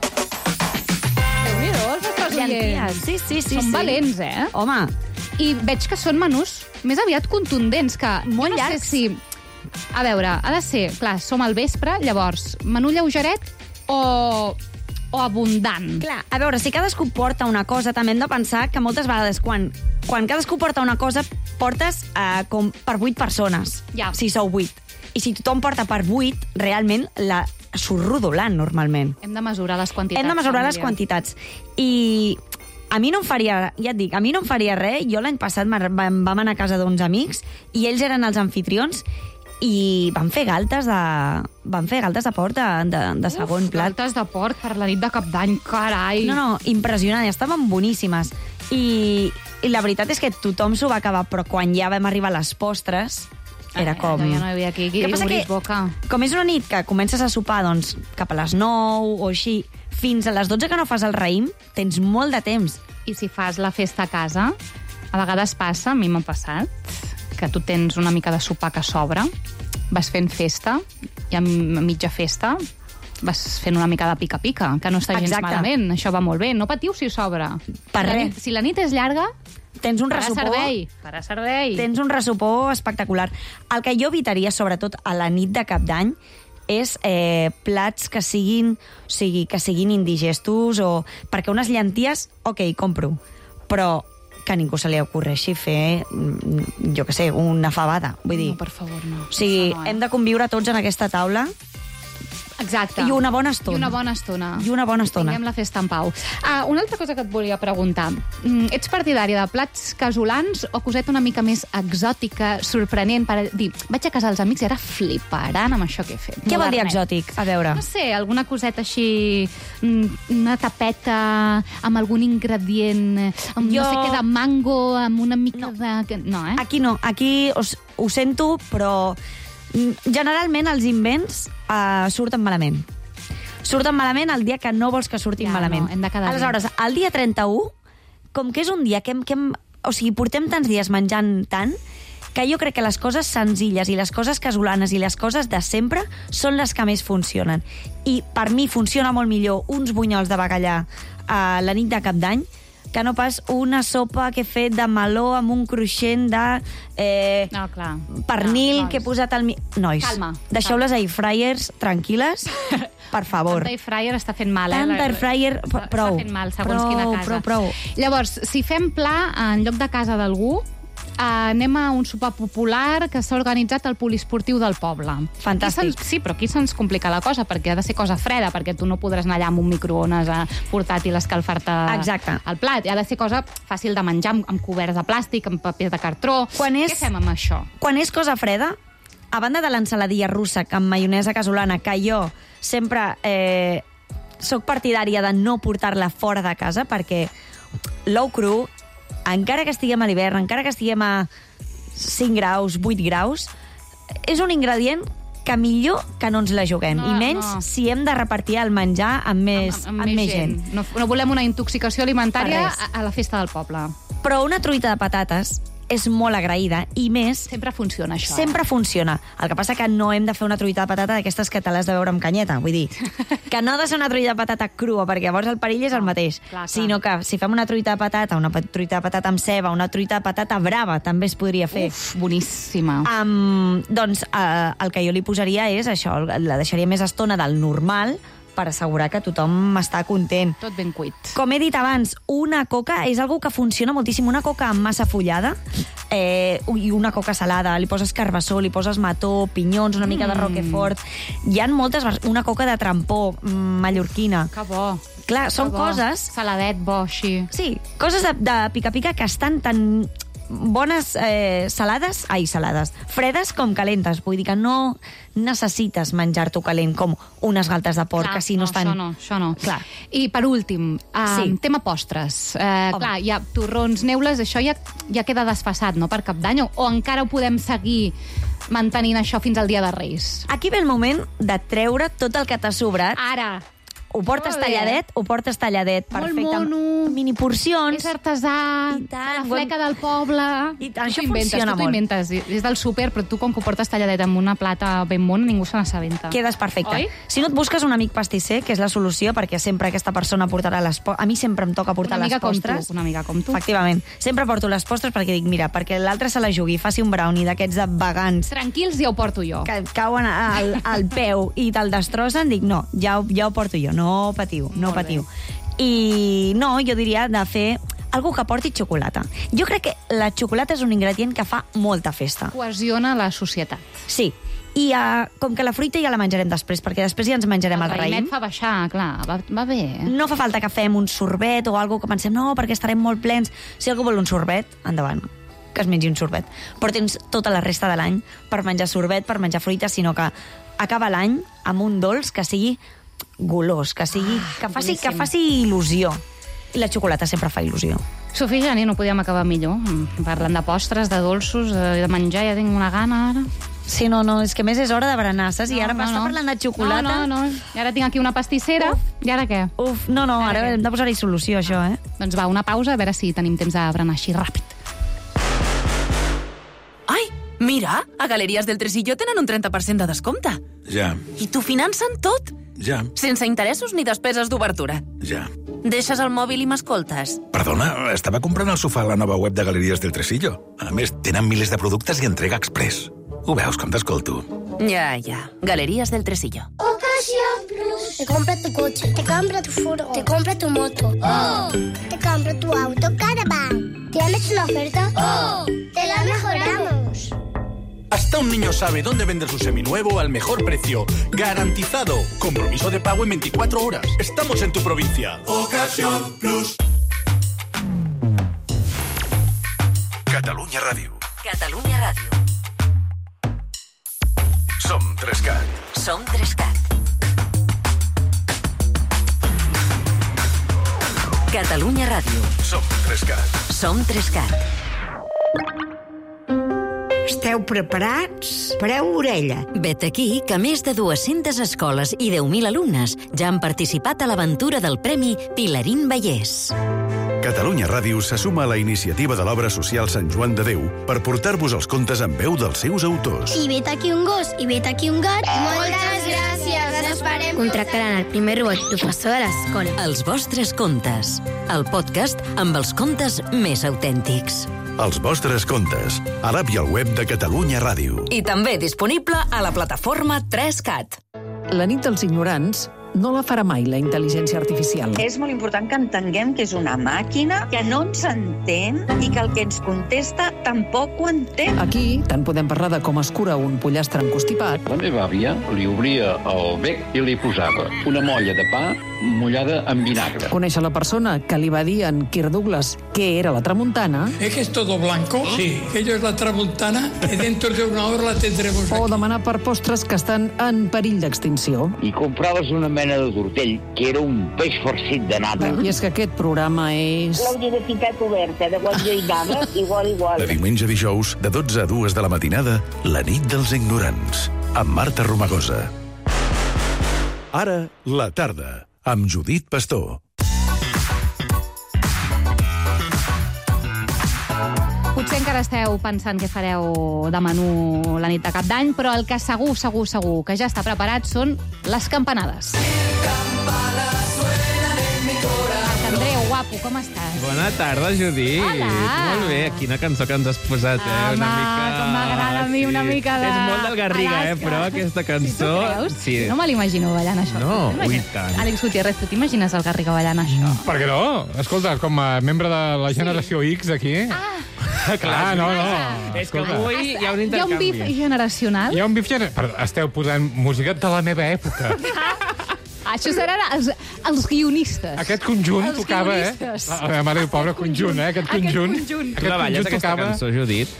Déu-n'hi-do, els nostres oients. Sí, sí, sí. Són sí. valents, eh? Home. I veig que són menús més aviat contundents, que molt no llargs. sé si... A veure, ha de ser... Clar, som al vespre, llavors, menú lleugeret o, o abundant? Clar, a veure, si cadascú porta una cosa, també hem de pensar que moltes vegades quan, quan cadascú porta una cosa, portes uh, com per vuit persones, ja. si sou vuit. I si tothom porta per vuit, realment la surt rodolant, normalment. Hem de mesurar les quantitats. Hem de mesurar família. les quantitats. I... A mi no em faria, ja et dic, a mi no em faria res. Jo l'any passat vam, vam anar a casa d'uns amics i ells eren els anfitrions i van fer galtes de, van fer galtes de porc de, de, de segon Uf, plat. Galtes de porc per la nit de Cap d'Any, carai! No, no, impressionant, estaven boníssimes. I, i la veritat és que tothom s'ho va acabar, però quan ja vam arribar a les postres, era com... Ja no hi havia aquí, qui obris boca. Com és una nit que comences a sopar doncs, cap a les nou o així, fins a les dotze que no fas el raïm, tens molt de temps. I si fas la festa a casa, a vegades passa, a mi m'ha passat, que tu tens una mica de sopar que sobra, vas fent festa, i a mitja festa vas fent una mica de pica-pica, que no està gens Exacte. malament, això va molt bé. No patiu si sobra. Per la res. Nit, si la nit és llarga, tens un farà ressopó, servei. Farà servei. Tens un ressopó espectacular. El que jo evitaria, sobretot a la nit de Cap d'Any, és eh, plats que siguin, o sigui, que siguin indigestos, o perquè unes llenties, ok, compro, però que a ningú se li ocorreixi fer, jo què sé, una fabada. Vull dir, no, per favor, no. O sigui, no, eh? hem de conviure tots en aquesta taula. Exacte. I una bona estona. I una bona estona. I una bona estona. Tinguem la festa en pau. Ah, una altra cosa que et volia preguntar. Mm, ets partidària de plats casolans o coseta una mica més exòtica, sorprenent, per dir, vaig a casa dels amics i ara fliparan amb això que he fet. Què vol dir Modernet. exòtic? A veure. No sé, alguna coseta així, mm, una tapeta amb algun ingredient, amb Jo- no sé què, de mango, amb una mica de... No, eh? Aquí no, aquí us, ho sento, però mm, generalment els invents uh, surten malament. Surten malament el dia que no vols que surtin Ja, malament. no, hem de quedar bé. Aleshores, el dia trenta-u, com que és un dia que hem, que hem... O sigui, portem tants dies menjant tant que jo crec que les coses senzilles i les coses casolanes i les coses de sempre són les que més funcionen. I per mi funciona molt millor uns bunyols de bacallà a la nit de Cap d'Any que no pas una sopa que he fet de meló amb un cruixent de eh, no, clar. pernil No, que he posat al... Mi... Nois, Calma, deixeu calma. les airfryers tranquil·les, per favor. Tanta airfryer està fent mal, eh? Tanta La- airfryer, està- prou. Està fent mal, segons Prou, quina casa. prou, prou. Llavors, si fem pla, en lloc de casa d'algú, eh, anem a un sopar popular que s'ha organitzat al poliesportiu del poble. Fantàstic. Aquí se'ns- sí, però aquí se'ns complica la cosa, perquè ha de ser cosa freda, perquè tu no podràs anar allà amb un microones a portàtil a escalfar-te Exacte. el plat. I ha de ser cosa fàcil de menjar, amb, amb coberts de plàstic, amb paper de cartró. Quan és- Què fem amb això? Quan és cosa freda, a banda de l'ensaladilla russa amb maionesa casolana, que jo sempre eh, soc partidària de no portar-la fora de casa, perquè l'ou cru, encara que estiguem a l'hivern, encara que estiguem a cinc graus, vuit graus, és un ingredient que millor que no ens la juguem. No, I menys no. si hem de repartir el menjar amb més, amb, amb, més gent. gent. No, no volem una intoxicació alimentària Per res. a, a la festa del poble. Però una truita de patates és molt agraïda i més... Sempre funciona això. Sempre funciona. El que passa que no hem de fer una truita de patata d'aquestes que te l'has de veure amb canyeta. Vull dir, que no ha de ser una truita de patata crua, perquè llavors el perill és el mateix. clar, clar. Sinó que si fem una truita de patata, una pa- truita de patata amb ceba, una truita de patata brava, també es podria fer. Uf, boníssima. Um, doncs eh, el que jo li posaria és això, la deixaria més estona del normal per assegurar que tothom està content. Tot ben cuit. Com he dit abans, una coca és algo que funciona moltíssim. Una coca amb massa fullada eh, i una coca salada. Li poses carbassó, li poses mató, pinyons, una mica de roquefort. Hi ha moltes... vers- Una coca de trampó, mm, mallorquina. Que bo. Clar, són Que bo. coses... Saladet, bo, així. Sí, coses de, de pica-pica que estan tan bones eh, salades, ai, salades, fredes com calentes. Vull dir que no necessites menjar-t'ho calent com unes galtes de porc, Clar, que si no, no, estan... això no, això no. Clar. I per últim, uh, Sí. tema postres. Uh, clar, hi ha torrons, neules, això ja, ja queda desfasat, no?, per Cap d'Any, o, o encara ho podem seguir mantenint això fins al dia de Reis? Aquí ve el moment de treure tot el que t'ha sobrat. Ara! Ho portes Molt bé. talladet, ho portes talladet, Molt perfecte. mono. Mini porcions. És artesà, I tant, la fleca del poble... I tant, Tu això t'ho inventes, funciona tu t'ho molt. inventes. És del súper, però tu com que ho portes talladet amb una plata ben mona, ningú se n'assabenta. Quedes perfecte. Oi? Si no et busques un amic pastisser, que és la solució, perquè sempre aquesta persona portarà les postres. A mi sempre em toca portar Una les mica com postres. tu, una mica com tu. Efectivament. Sempre porto les postres perquè dic, mira, perquè l'altre se la jugui, faci un brownie d'aquests de vegans Tranquils, ja ho porto jo. que cauen al, al peu i te'l destrossen, dic, no, ja, ho- ja ho porto jo, no patiu, no Molt patiu. I no, jo diria de fer algú que porti xocolata. Jo crec que la xocolata és un ingredient que fa molta festa. Cohesiona la societat. Sí, i uh, com que la fruita ja la menjarem després, perquè després ja ens menjarem el, El raïm. raïmet fa baixar, clar, va, va bé. No fa falta que fem un sorbet o algo que pensem, no, perquè estarem molt plens. Si algú vol un sorbet, endavant, que es mengi un sorbet. Però tens tota la resta de l'any per menjar sorbet, per menjar fruita, sinó que acaba l'any amb un dolç que sigui golós, que sigui, que faci, que boníssim. faci il·lusió. I la xocolata sempre fa il·lusió. Sofia i Jani, no podíem acabar millor. Parlant de postres, de dolços, de menjar, ja tinc una gana ara. Sí, no, no, és que a més és hora de berenar, saps? I ara no, m'està no. parlant de xocolata. No, no, no. I ara tinc aquí una pastissera. Uf. I ara què? Uf, no, no, ara, Ara què? hem de posar-hi solució, això, eh? Doncs va, una pausa, a veure si tenim temps de berenar així ràpid. Ai, mira, a Galeries del Tresillo tenen un trenta per cent de descompte. Ja, I t'ho financen tot, ja, sense interessos ni despeses d'obertura. ja. Deixes el mòbil i m'escoltes. Perdona, estava comprant el sofà a la nova web de Galeries del Tresillo. A més, tenen milers de productes i entrega express. Ho veus com t'escolto? Ya, ya. Galerías del Tresillo. Ocasión Plus. Te compra tu coche, te compra tu furgo, te compra tu moto. ¡Oh! Te compra tu auto Caravan. ¿Tienes una oferta? ¡Oh! ¡Te la mejoramos! Hasta un niño sabe dónde vender su seminuevo al mejor precio. ¡Garantizado! Compromiso de pago en veinticuatro horas. Estamos en tu provincia. Ocasión Plus. Catalunya Ràdio. Catalunya Ràdio. Som Trescat. Som Trescat. Catalunya Ràdio. Som Trescat. Som Trescat. Esteu preparats? Pareu orella. Vet aquí que més de dues-centes escoles i deu mil alumnes ja han participat a l'aventura del Premi Pilarín Vallès. Catalunya Ràdio se suma a la iniciativa de l'obra social Sant Joan de Déu per portar-vos els contes en veu dels seus autors. I vet aquí un gos, i vet aquí un gat. Moltes gràcies, esperem. Contractaran el primer robot professor de l'escola. Els vostres contes. El podcast amb els contes més autèntics. Els vostres contes, a l'app i al web de Catalunya Ràdio. I també disponible a la plataforma tres cat. La nit dels ignorants no la farà mai la intel·ligència artificial. És molt important que entenguem que és una màquina, que no ens entén i que el que ens contesta tampoc ho entén. Aquí tant podem parlar de com es cura un pollastre encostipat. La meva àvia li obria el bec i li posava una molla de pa mullada amb vinagre. Conèixer la persona que li va dir en Kirk Douglas què era la tramuntana. ¿Es que es todo blanco? Sí. Ello es la tramuntana, que dentro de una hora la tendremos aquí. O demanar per postres que estan en perill d'extinció. I compraves una mena de tortell, que era un peix farcit de nata. I és que aquest programa és... La universitat oberta, de qualsevol nada, igual, igual. De diumenge a dijous, de dotze a dues de la matinada, la nit dels ignorants, amb Marta Romagosa. Ara, la tarda, amb Judit Pastor. Potser encara esteu pensant què fareu de menú la nit de Cap d'Any, però el que segur, segur, segur que ja està preparat són les campanades. Marc Andreu, guapo, com estàs? Bona tarda, Judit. Hola. Molt bé, quina cançó que ens has posat, eh? Home, una mica... com m'agrada a mi una mica de... És molt del Garriga, eh, però aquesta cançó... Sí, tu creus? Sí. No me l'imagino ballant això. No, ui, Imagina... tant. Àlex Gutiérrez, tu t'imagines el Garriga ballant això? Per què no? Escolta, com a membre de la generació sí. X aquí... Ah, clar, ah no, no. És que avui hi ha un hi ha un intercanvi. bif generacional? Hi ha un bif generacional. Esteu posant música de la meva època. Això seran els, els guionistes. Aquest conjunt els tocava, eh? La meva mare diu, pobre conjunt, eh? Aquest conjunt. Aquest conjunt. Tu la balles, aquesta tocava... cançó, Judit?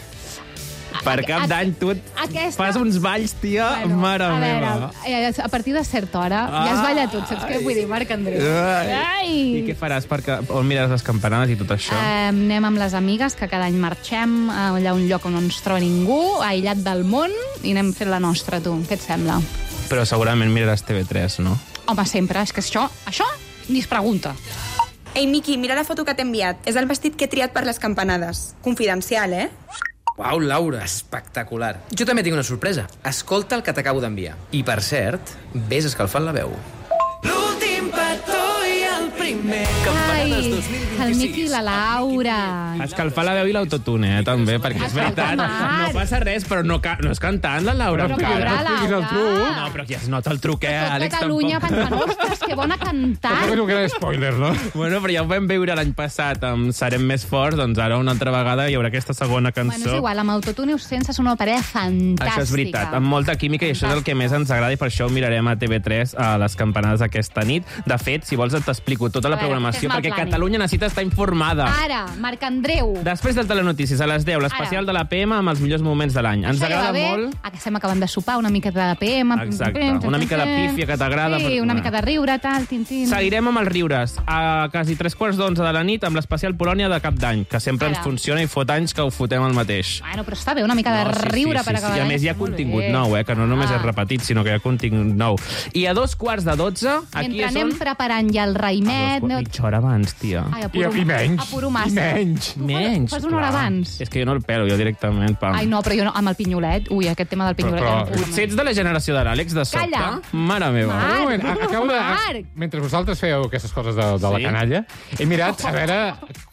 Per Cap d'Any tu aquesta... fas uns balls, tia, bueno, mare a meva. veure, a partir de certa hora ah, ja es balla tot, saps què vull dir, Marc Andreu? Ai. Ai. I què faràs? Perquè, on mires les campanades i tot això? Eh, anem amb les amigues, que cada any marxem allà a un lloc on no ens troba ningú, aïllat del món, i anem fent la nostra, tu. Què et sembla? Però segurament miraràs T V tres, no? Home, sempre. És que això, això ni es pregunta. Ei, Miqui, mira la foto que t'he enviat. És el vestit que he triat per les campanades. Confidencial, eh? Uau, Laura, espectacular. Jo també tinc una sorpresa. Escolta el que t'acabo d'enviar. I, per cert, vés escalfant la veu. L'últim petó i el primer. Ai, el Miqui i la Laura. Escalfar la veu i l'autotune, eh, també, perquè és veritat. No passa res, però no, ca no és cantant, la Laura. Però cabrà, Laura. El truc. No, però ja es nota el truc, eh, Àlex, tampoc. Catalunya pensant, ostres, que bona cantant. Però que era spoiler, no? Bueno, però ja ho vam veure l'any passat amb Serem Més Forts, doncs ara una altra vegada hi haurà aquesta segona cançó. Bueno, és igual, amb autotune o sense és una parella fantàstica. Això és veritat, amb molta química, i això és el que més ens agrada, i per això ho mirarem a T V tres a les campanades aquesta nit. De fet, si vols et t'explico tota la programació, perquè Catalunya necessita estar informada. Ara, Marc Andreu. Després del Telenotícies, a les deu, l'especial de l'A P M amb els millors moments de l'any. Ens agrada molt... Que estem acabant de sopar, una mica de P M. Exacte, una mica de pífia que t'agrada. Sí, una mica de riure, tal, tintín. Seguirem amb els riures, a quasi tres quarts d'onze de la nit, amb l'especial Polònia de Cap d'Any, que sempre ens funciona i fot anys que ho fotem el mateix. Bueno, però està bé, una mica de riure per acabar. I a més hi ha contingut nou, eh, que no només és repetit, sinó que hi ha contingut nou. I a dos quarts de dotze, aquí Mentre anem preparant ja el raïmet... Mitja hora abans, tia. Ai, apuro, I, I menys. Apuro massa. I menys. Menys. Fas una hora abans. És que jo no el pelo, jo directament, pam. Ai, no, però jo no, amb el pinyolet. Ui, aquest tema del pinyolet... Però, però, potser ets de la generació de l'Àlex, de sobte? Calla. Mare meva. Marc, moment, acabo de... Marc. Mentre vosaltres fèieu aquestes coses de, de la Sí? canalla, he mirat a veure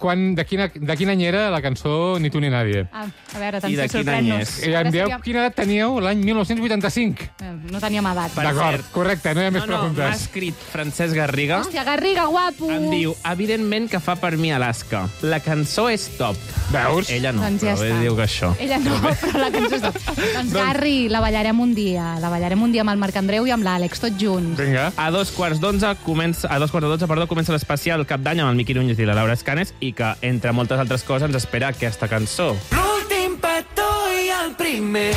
quan, de, quina, de quin any era la cançó Ni tu ni nadie. Ah, a veure, I atenció, de quin any sorprèn-nos. és? I em dieu quina edat teníeu l'any dinou vuitanta-cinc. No teníem edat. D'acord, correcte, no hi ha més No, no, m'ha preguntes. escrit Francesc Garriga. Hòstia, Garriga, guapo! Em diu, evidentment que fa per mi Alaska. La cançó és top. Veus? Ella no, Doncs ja però ell està. diu que això. Ella no, però la cançó és... Doncs, Garri, la ballarem un dia. La ballarem un dia amb el Marc Andreu i amb l'Àlex, tots junts. Vinga. A dos quarts d'onze comença, a dos quarts de dotze, perdó, comença l'especial Cap d'Any amb el Miqui Núñez i la Laura Escanes i que, entre moltes altres coses, ens espera aquesta cançó. L'últim petó i el primer.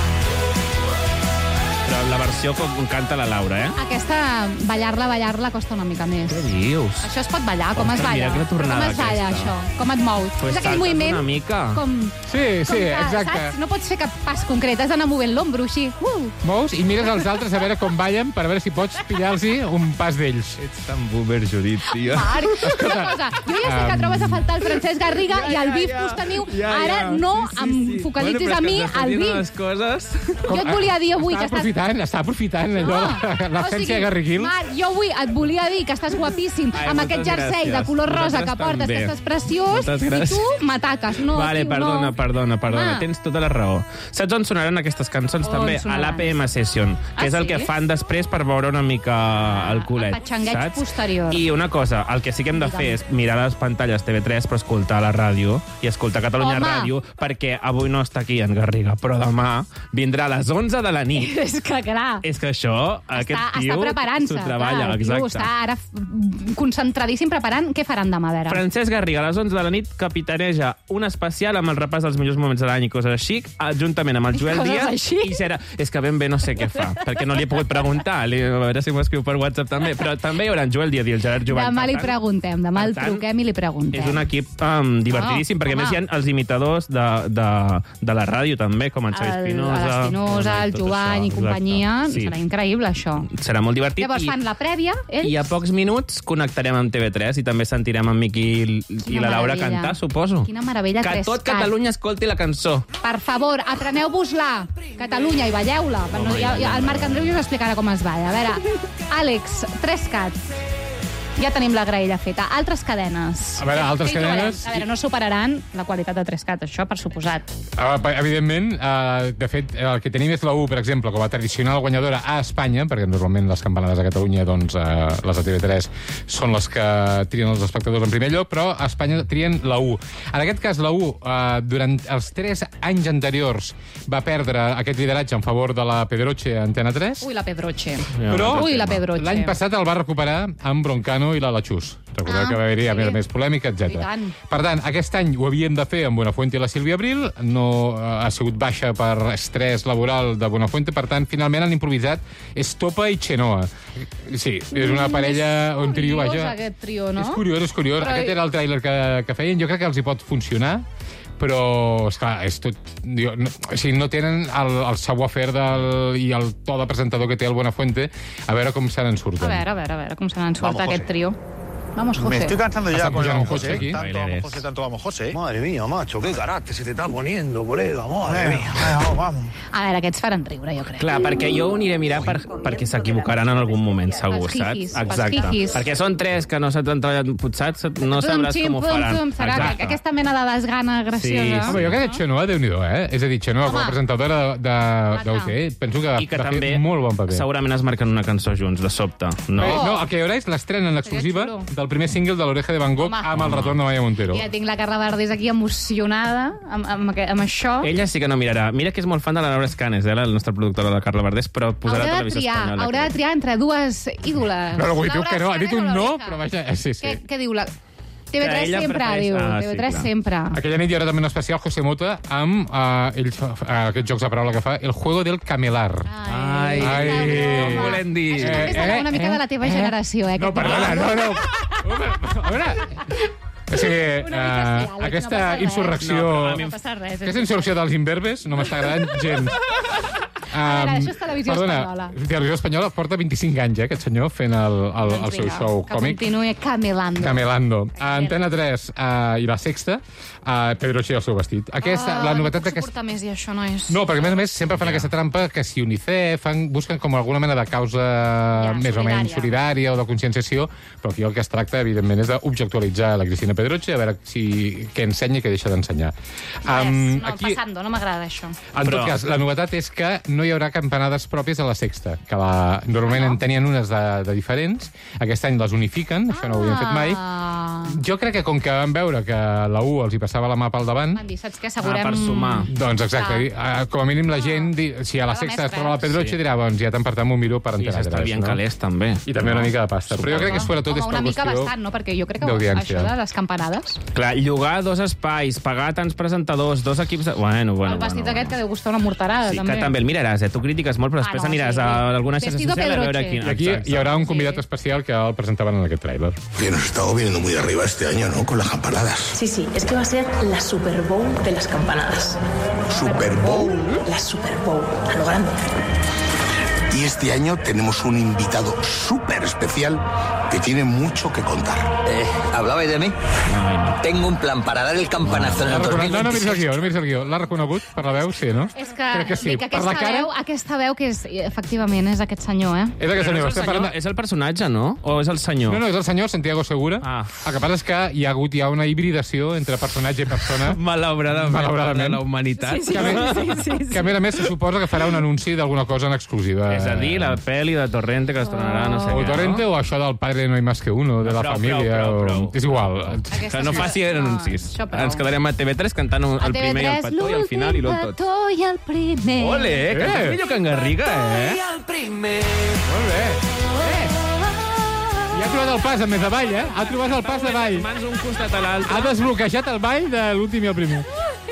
Però la versió com canta la Laura, eh? Aquesta, ballar-la, ballar-la, costa una mica més. Què dius? Això es pot ballar, com es Ostres, balla? mira que tornada Com es balla, aquesta. això? Com et mous? Pues és aquell salta't moviment una mica. com... Sí, sí, com que, exacte. Saps? No pots fer cap pas concret, has d'anar movent l'ombro així. Uh! Mous i mires els altres a veure com ballen per veure si pots pillar-los un pas d'ells. Ets tan boomer, Judit, tio. Marc, una cosa, jo ja sé que um, trobes a faltar el Francesc Garriga Ja, i el ja, bif ja. que us teniu. Ja, Ara ja. no Sí, sí, em sí. focalitzis Bueno, a mi però és que al estàs dient bif. les coses. Jo et volia dir avui que Està estàs... aprofitant, està aprofitant allò, l'absència de Garriguil. Marc, jo avui et volia dir que estàs guapíssim Ai, amb moltes aquest jersei gràcies. de color rosa Vosaltres que portes, també. que estàs preciós, Moltes i gràcies. tu m'ataques. No, Vale, tio, perdona, no. perdona, perdona. Home. Tens tota la raó. Saps on sonaran aquestes cançons? On També a sonaran? l'A P M Session, que Ah, és el sí? que fan després per veure una mica el culet, el patxangueig saps? posterior. I una cosa, el que sí que hem de Digue'm. fer és mirar les pantalles T V tres però escoltar la ràdio i escoltar Catalunya Home. Ràdio, perquè avui no està aquí en Garriga, però demà vindrà a les onze de la nit. És que, clar, És que això, aquest està, tio està preparant-se. s'ho treballa, clar, el tio exacte. està ara f- concentradíssim preparant què faran demà, a veure. Francesc Garriga, a les onze de la nit, capitaneja un especial amb el repàs dels millors moments de l'any i coses així, juntament amb el Joel Coses Díaz. així? I serà... És que ben bé no sé què fa, perquè no li he pogut preguntar. Li... A veure si m'ho escriu per WhatsApp també. Però també hi haurà en Joel Díaz i el Gerard Jovany. Demà Per li tant, preguntem, demà el per tant, truquem i li preguntem. És un equip um, divertidíssim, Oh, perquè a més home. hi ha els imitadors de, de, de la ràdio també, com en Xavi El- Espinosa. l'Espinosa, el tot Jovany això, i companyia. exacte. Serà increïble, això. Serà molt divertit. Llavors i... fan la prèvia, ells? I a pocs minuts connectarem amb T V tres i també sentirem en Miqui i, i Quina la Laura meravella. cantar, suposo. Quina meravella, Que tres tot cat. Catalunya escolti la cançó. Per favor, apreneu-vos-la, Catalunya, i balleu-la. Home, No, i ja, ja, ballem-la. el Marc Andreu ja us explicarà com es balla. A veure, Àlex, tres cats. Ja tenim la graella feta. Altres cadenes. A veure, altres Què hi trobarem? cadenes- A veure, no superaran la qualitat de tres cats, això per suposat. Uh, evidentment, uh, de fet, el que tenim és la U, per exemple, com a tradicional guanyadora a Espanya, perquè normalment les campanades a Catalunya, doncs, uh, les de T V tres, són les que trien els espectadors en primer lloc, però a Espanya trien la U. En aquest cas, la U, uh, durant els tres anys anteriors, va perdre aquest lideratge en favor de la Pedroche a Antena tres, Ui, la Pedroche. però Ui, la Pedroche. l'any passat el va recuperar amb Broncano i la Lachús. Recordeu Ah, que va haver-hi sí. més, més polèmica, I etcètera. tant. Per tant, aquest any ho havien de fer amb Buenafuente i la Sílvia Abril, no eh, ha sigut baixa per estrès laboral de Buenafuente, per tant, finalment han improvisat Estopa i Chenoa. Sí, és una parella, un trio, Curiós, vaja... aquest trio, no? És curiós, és curiós. Però- Aquest era el tràiler que, que feien, jo crec que els hi pot funcionar, però, esclar, és tot... Jo, no, o sigui, no tenen el, el savoir-faire del, i el to de presentador que té el Buenafuente, a veure com se n'en surten. A veure, a veure, a veure com se n'en surta Vamos, aquest José. trio. Vamos, José. Me estoy cansando ya Están con el pujando vamos, un José. José aquí. Tanto vamos, José, tanto vamos, José. Madre mía, macho, qué carácter se te está poniendo, colega. Madre mía. Vamos, vamos. A veure, aquests faran riure, jo crec. Clar, perquè jo ho aniré a mirar per, perquè s'equivocaran en algun moment, segur, Els saps? hijis, els Exacte. hijis. Perquè són tres que no s'han treballat potsaps, no sabràs Pum, com ho pum, faran. pum, serà Exacte. aquesta mena de desgana graciosa. Home, jo crec que Chenoa, Déu-n'hi-do, eh? És a dir, Chenoa, com a Home. presentadora de, de, d'U T, penso que, I que va també fer molt bon paper. segurament es marquen una cançó junts, de sobte. No? Eh, no, el que hi haurà és l'estrena en exclusiva xulo. del primer single de l'Oreja de Van Gogh Home. amb el retorn de Maya Montero. Ja tinc la Carla Verdés aquí emocionada amb, amb, aqu- amb això. Ella sí que no mirarà. Mira que és molt fan de la Laura Escanes, eh, la nostra productora, la Carla Verdés, però posarà Haurà de televisió triar, espanyola. haurà de triar entre dues ídoles. No, no, avui diu Laura que no, ha dit un Escanes o no, l'Oreja. però vaja, sí, sí. Què, què diu la... T V tres Que ella sempre, prefereix- diu. Ah, sí, T V tres clar. sempre. Aquella nit hi haurà també un especial José Mota amb uh, ell fa, uh, aquests jocs de paraula que fa, el juego del camelar. Ai, Ai. com volem dir. Això també serà una mica de la teva generació, eh? No, aquest perdona, tema. no, no. Home, a veure... O sigui, Una mica sí, uh, Àlex, aquesta no passa res. insurrecció... No, però a mi em passa res. Aquesta insurrecció dels imberbes no m'està agradant gens. A veure, això és televisió perdona, espanyola. Televisió espanyola porta vint-i-cinc anys, eh, aquest senyor, fent el, el, el Doncs seu vinga, show que còmic. continuï camelando. Camelando. A Antena tres uh, i la Sexta, uh, Pedroche i el seu vestit. Aquesta, Ah, la novetat no puc d'aquesta... suportar més i això no és... No, perquè a més a més sempre fan aquesta trampa que si UNICEF fan, busquen com alguna mena de causa Ja, més o menys solidària. solidària o de conscienciació, però aquí el que es tracta, evidentment, és d'objectualitzar la Cristina Pedroche, a veure si què ensenya i què deixa d'ensenyar. Um, No, passando, no m'agrada això. En tot cas, la novetat és que no hi haurà campanades pròpies a la Sexta, que la, normalment en tenien unes de, de diferents, aquest any les unifiquen, això no ho havien fet mai. Jo crec que com que van veure que la U els hi passava la mà pel davant... Van dir, saps què, assegurem... Ah, per sumar. Doncs exacte, ah. com a mínim la gent, di, si a la Sexta es troba la Pedroche, Sí. dirà, doncs ja t'empartam un miró per Sí, Antena tres. s'estalvien calés, també. I també una mica de pasta. Però jo crec que sobretot és Home, per una mica qüestió... bastant, no? Perquè jo crec que d'audiència. això de les campanades... Clar, llogar dos espais, pagar tants presentadors, dos equips de... Bueno, bueno, el vestit bueno. aquest que deu costar una morterada, Sí, també. que també el miraràs, eh? Tu critiques molt, però Ah, després no, aniràs sí, a sí. alguna xarxa Vestido social a veure Pedroche. quin... I aquí hi haurà un convidat especial que el presentaven en aquest tràiler. Que nos estamos viniendo muy arriba este año, ¿no? Con las campanadas. Sí, sí, es que va a ser la Super Bowl de las campanadas. ¿Super Bowl? La Super Bowl, a lo grande. Y este año tenemos un invitado súper especial que tiene mucho que contar. Eh, ¿Hablabais de mí? Tengo un plan para dar el campanazo en L'ha el reconegut- No, no miris el dos mil veintiséis. guió, no miris el guió. L'ha reconegut per la veu, sí, no? És que, Crec que sí. dic, Per la aquesta, cara... veu, aquesta veu que és, efectivament, és aquest senyor, eh? És aquest senyor. Però no és, Estem el senyor, parlant... és el personatge, no? O és el senyor? No, no, és el senyor Santiago Segura. Ah. El que passa és que hi ha hagut ja una hibridació entre personatge i persona. Malauradament, Malauradament. de la humanitat. Que, a més, sí, sí. que a més a més se suposa que farà un anunci d'alguna cosa en exclusiva. És a dir, la pel·li de Torrente que es tornarà, no sé O què, Torrente no? o això del padre no hay más que uno, de la Prou, família. prou, prou, prou. O... És igual. Que no faci anuncis. això prou. Ens quedarem a T V tres cantant el primer i el petó i el final i l'últim tot. petó i el primer. Ole, eh? Canta millor que en Garriga, eh? Molt bé. I ha trobat el pas, a més de ball, eh? Ha trobat el pas de ball. Mans un costat a l'altre. Ha desbloquejat el ball de l'últim i el primer.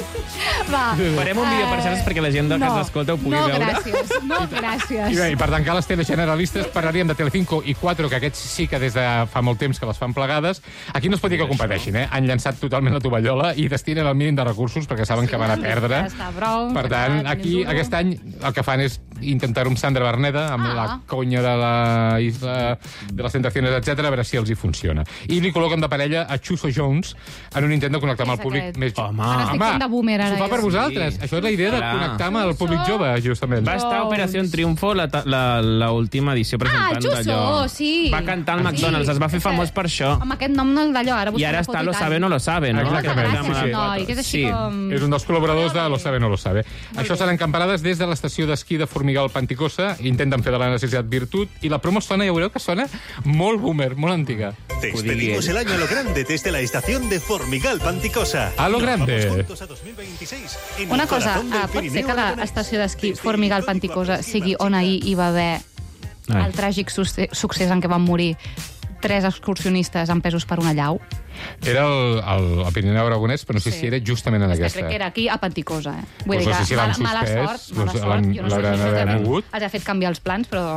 Va. Farem un vídeo per xarxes perquè la gent que No, ens escolta ho pugui no, veure. gràcies, no, gràcies. I, bé, I per tancar les telegeneralistes parlaríem de Telecinco i quatre, que aquests sí que des de fa molt temps que les fan plegades. Aquí no es pot dir que competeixin, eh? Han llançat totalment la tovallola i destinen el mínim de recursos perquè saben que van a perdre. Ja està, prou. Per tant, aquí, aquest any, el que fan és intentar-ho amb Sandra Berneda, amb Ah. la conya de la isla de les tentacions, etcètera, a veure si els hi funciona. I li col·loquen de parella a Chuso Jones en un intent de connectar amb el És públic aquest. més jove. Ara estic fent de boomer, ara. S'ho fa per jo. vosaltres. Això és la idea de Clar. connectar amb el públic jove, justament. Va estar a Operació Triunfo la ta- la- l'última edició presentant Ah, Chuso, d'allò. sí. Va cantar al McDonald's, es va fer famós per això. Amb aquest nom no el d'allò, ara I buscaré ara foto està i Lo tant. sabe no lo sabe, no? Exactament, Aquest sí, programa sí. de Noi, que és així Sí. com... És un dels col·laboradors de Lo sabe no lo sabe. Això seran campanades des de l'estació d'esquí de Formigal Panticosa. Intenten fer de la necessitat virtut. I la promo sona, ja veureu que sona molt boomer, molt antiga. Te expedimos el año a lo grande desde la estación de Formigal Panticosa. A lo Nos grande. vamos juntos a dos mil veintiséis en Una el cosa, corazón del uh, pot ser Pirineo que aragonés. l'estació d'esquí Formigal Panticosa sigui on ahir hi va haver Ai. el tràgic succe- succés en què van morir tres excursionistes empesos per una llau? Era el, el, el Pirineu Aragonès, però no sé Sí. si era justament en És que aquesta. crec que era aquí a Panticosa, eh? Vull Doncs dir no sé que si l'han mala, mala suspès, sort, mala doncs sort. l'han- Jo no sé l'hauran si d'haver això mogut. els ha fet canviar els plans, però...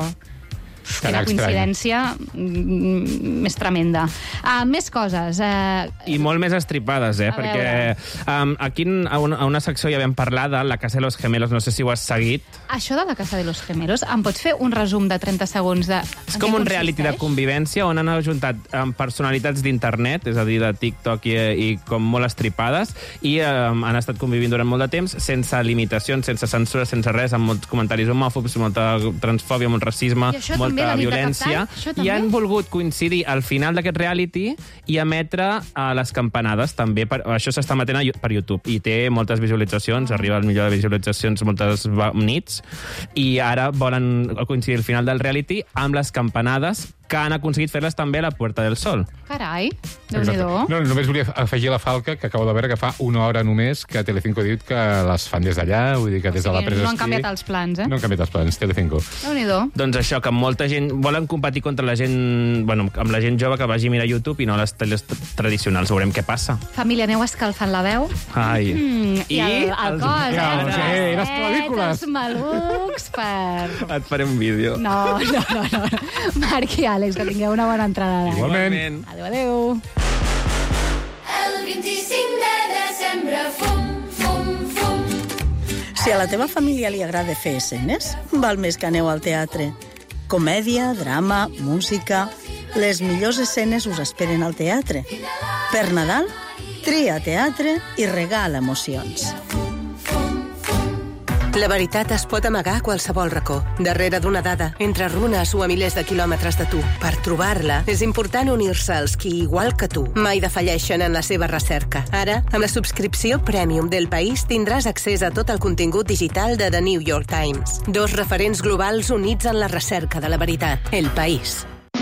Serà Quina estrany. coincidència mm, més tremenda. Uh, més coses. Uh, I molt més estripades, eh? A Perquè um, aquí en- a una, a una secció ja vam parlar de La Casa de los Gemelos, no sé si ho has seguit. això de la Casa de los Gemelos, em pots fer un resum de trenta segons de... És com un reality de convivència on han ajuntat um, personalitats d'internet, és a dir, de TikTok i, i com molt estripades, i um, han estat convivint durant molt de temps sense limitacions, sense censura, sense res, amb molts comentaris homòfobs, molta transfòbia, molt racisme, I això molta també, la nit de violència, Cap d'Any? Això i també? han volgut coincidir al final d'aquest reality i emetre a les campanades també. Per, això s'està emetent a Yu- per YouTube i té moltes visualitzacions, arriba al millor de visualitzacions moltes va- nits, i ara volen coincidir al final del reality amb les campanades que han aconseguit fer-les també a la Puerta del Sol. Carai, Exacte. déu-n'hi-do. No, només volia afegir la falca, que acabo de veure que fa una hora només que Telecinco ha dit que les fan des d'allà, vull dir que des de la presa No han esquí- canviat els plans, eh? No han canviat els plans, Telecinco. Déu-n'hi-do. Doncs això, que molta gent volen competir contra la gent, bueno, amb la gent jove que vagi a mirar YouTube i no les teles tradicionals. Veurem què passa. Família, aneu escalfant la veu? Ai. Mm, I, I el, el els- cos, eh? Ja, Els sí, les braçets, clavícules. Els malucs per... Et faré un vídeo. No, no, no, no. Marc i Àlex, que tingueu una bona entrada d'any. Igualment. Adéu, adéu. El vint-i-cinc de desembre, fum, fum, fum. Si a la teva família li agrada fer escenes, val més que aneu al teatre. Comèdia, drama, música... Les millors escenes us esperen al teatre. Per Nadal, tria teatre i regala emocions. La veritat es pot amagar a qualsevol racó, darrere d'una dada, entre runes o a milers de quilòmetres de tu. Per trobar-la, és important unir-se als qui, igual que tu, mai defalleixen en la seva recerca. Ara, amb la subscripció Premium del País, tindràs accés a tot el contingut digital de The New York Times. Dos referents globals units en la recerca de la veritat. El País.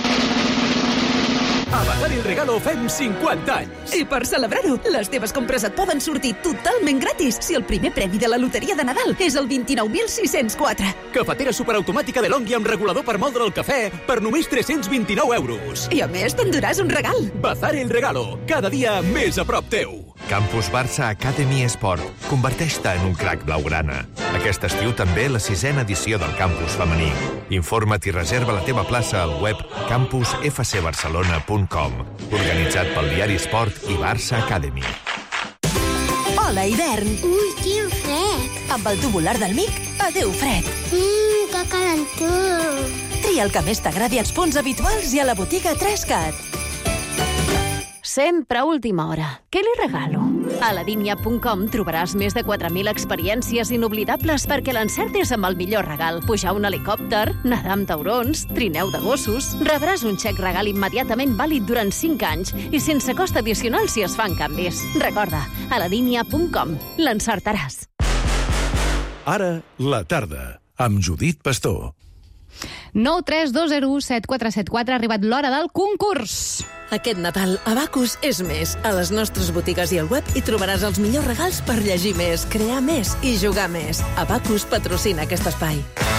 A Bazar El Regalo fem cinquanta anys. I per celebrar-ho, les teves compres et poden sortir totalment gratis si el primer premi de la loteria de Nadal és el vint-i-nou mil sis-cents quatre. Cafetera superautomàtica de Longi amb regulador per moldre el cafè per només tres-cents vint-i-nou euros. I a més t'enduràs un regal. Bazar El Regalo, cada dia més a prop teu. Campus Barça Academy Esport. Converteix-te en un crac blaugrana. Aquest estiu també la sisena edició del campus femení. Informa't i reserva la teva plaça al web campus f c barcelona punt com. Organitzat pel diari Esport i Barça Academy. Hola, hivern. Ui, quin fred. Amb el tubular del Mic, adeu fred. Mmm, que calentor. Tria el que més t'agradi als punts habituals i a la botiga tres cat. Sempre a última hora. Què li regalo? A la dinya punt com trobaràs més de quatre mil experiències inoblidables perquè l'encertis amb el millor regal. Pujar un helicòpter, nedar amb taurons, trineu de gossos... Rebràs un xec regal immediatament vàlid durant cinc anys i sense cost addicional si es fan canvis. Recorda, a la dinya punt com l'encertaràs. Ara, la tarda, amb Judit Pastor. nou tres dos zero set quatre set quatre ha arribat l'hora del concurs. Aquest Nadal, Abacus és més. A les nostres botigues i al web hi trobaràs els millors regals per llegir més, crear més i jugar més. Abacus patrocina aquest espai.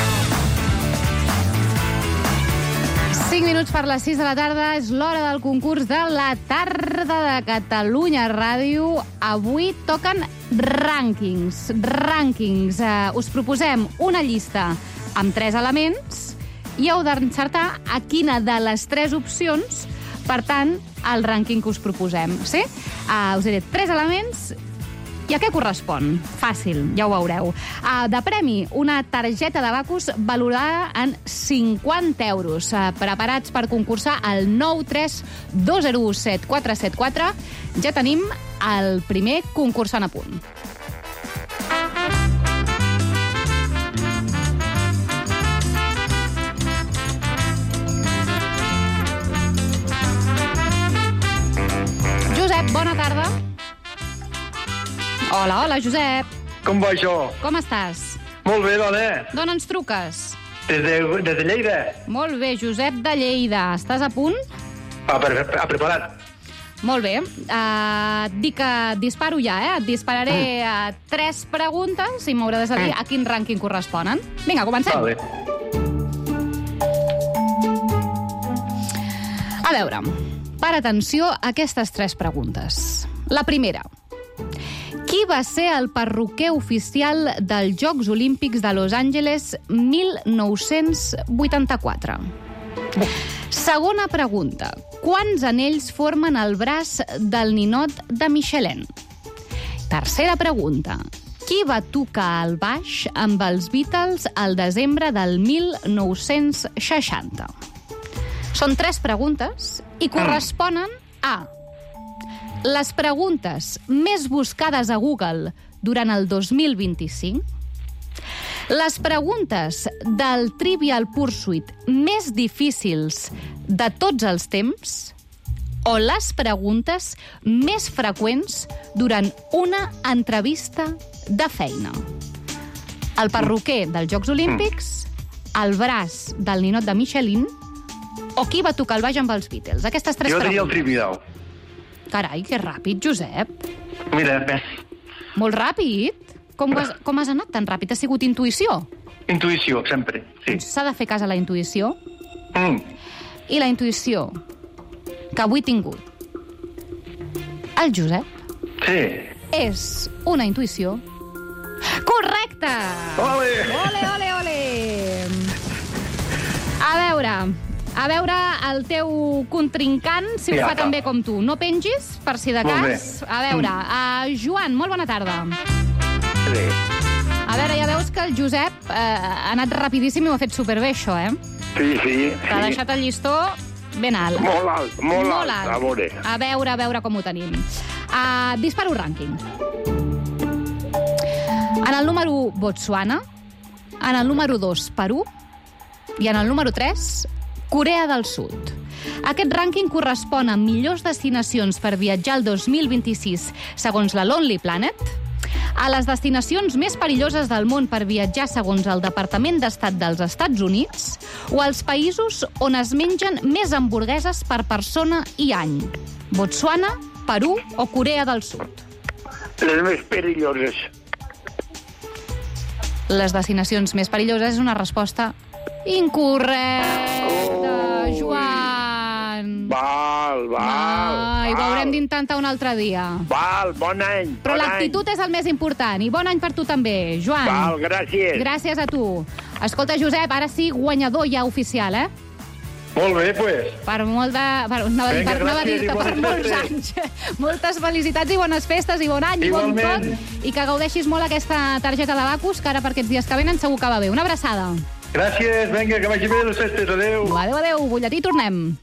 cinc minuts per les sis de la tarda, és l'hora del concurs de la tarda de Catalunya Ràdio. Avui toquen rànquings. Rànquings. Uh, us proposem una llista amb tres elements i heu d'encertar a quina de les tres opcions, per tant, el rànquing que us proposem. Sí? Uh, us he dit tres elements i a què correspon? Fàcil, ja ho veureu. Uh, de premi, una targeta d'Abacus valorada en cinquanta euros. Uh, preparats per concursar al nou tres dos zero set quatre set quatre. Ja tenim el primer concursant a punt. Josep, bona tarda. Hola, hola, Josep. Com va això? Com estàs? Molt bé, dona. D'on ens truques? Des de, des de Lleida. Molt bé, Josep de Lleida. Estàs a punt? Ah, pre a preparat. Molt bé. Uh, dic que disparo ja, eh? Et dispararé uh, tres preguntes i m'hauràs de dir a quin rànquing corresponen. Vinga, comencem. Vale. A veure, per atenció a aquestes tres preguntes. La primera. Qui va ser el perruquer oficial dels Jocs Olímpics de Los Angeles mil nou-cents vuitanta-quatre? Segona pregunta. Quants anells formen el braç del ninot de Michelin? Tercera pregunta. Qui va tocar el baix amb els Beatles al desembre del mil nou-cents seixanta? Són tres preguntes i corresponen a les preguntes més buscades a Google durant el dos mil vint-i-cinc, les preguntes del Trivial Pursuit més difícils de tots els temps o les preguntes més freqüents durant una entrevista de feina. El perruquer dels Jocs Olímpics, el braç del ninot de Michelin o qui va tocar el baix amb els Beatles? Aquestes tres jo preguntes. diria el Trivial. Carai, que ràpid, Josep. Mira, bé. Molt ràpid? Com has, com has anat tan ràpid? Ha sigut intuïció? Intuïció, sempre, sí. S'ha de fer cas a la intuïció. Mm. I la intuïció que avui he tingut el Josep sí. és una intuïció correcta! Ole! Ole, ole, ole! A veure... A veure el teu contrincant, si ho ja, fa tan bé com tu. No pengis, per si de cas. A veure, uh, Joan, molt bona tarda. Sí. A A veure, ja veus que el Josep eh, ha anat rapidíssim i ho ha fet superbé, això, eh? Sí, sí. T'ha sí. deixat el llistó ben alt. Molt alt, molt, molt alt, alt, a veure. A veure, a veure com ho tenim. Uh, disparo rànquing. En el número u, Botswana. En el número dos, Perú. I en el número tres, Corea del Sud. Aquest rànquing correspon a millors destinacions per viatjar el dos mil vint-i-sis, segons la Lonely Planet, a les destinacions més perilloses del món per viatjar segons el Departament d'Estat dels Estats Units o als països on es mengen més hamburgueses per persona i any. Botswana, Perú o Corea del Sud. Les més perilloses. Les destinacions més perilloses és una resposta incorrecta, oh, Joan. Val, val. Ai, val. ho haurem d'intentar un altre dia. Val, bon any. Però bon l'actitud any. és el més important. I bon any per tu també, Joan. Val, gràcies. Gràcies a tu. Escolta, Josep, ara sí, guanyador ja oficial, eh? Molt bé, pues. Per molt de... Per, no, Vinga, per, no va dir gràcies que i per bones molts festes. anys. Moltes felicitats i bones festes i bon any i bon Igualment. tot. I que gaudeixis molt aquesta targeta d'Abacus, que ara per aquests dies que venen segur que va bé. Una abraçada. Gràcies, vinga, que vagi bé les festes. Adéu. Adéu, adéu. Butlletí, tornem.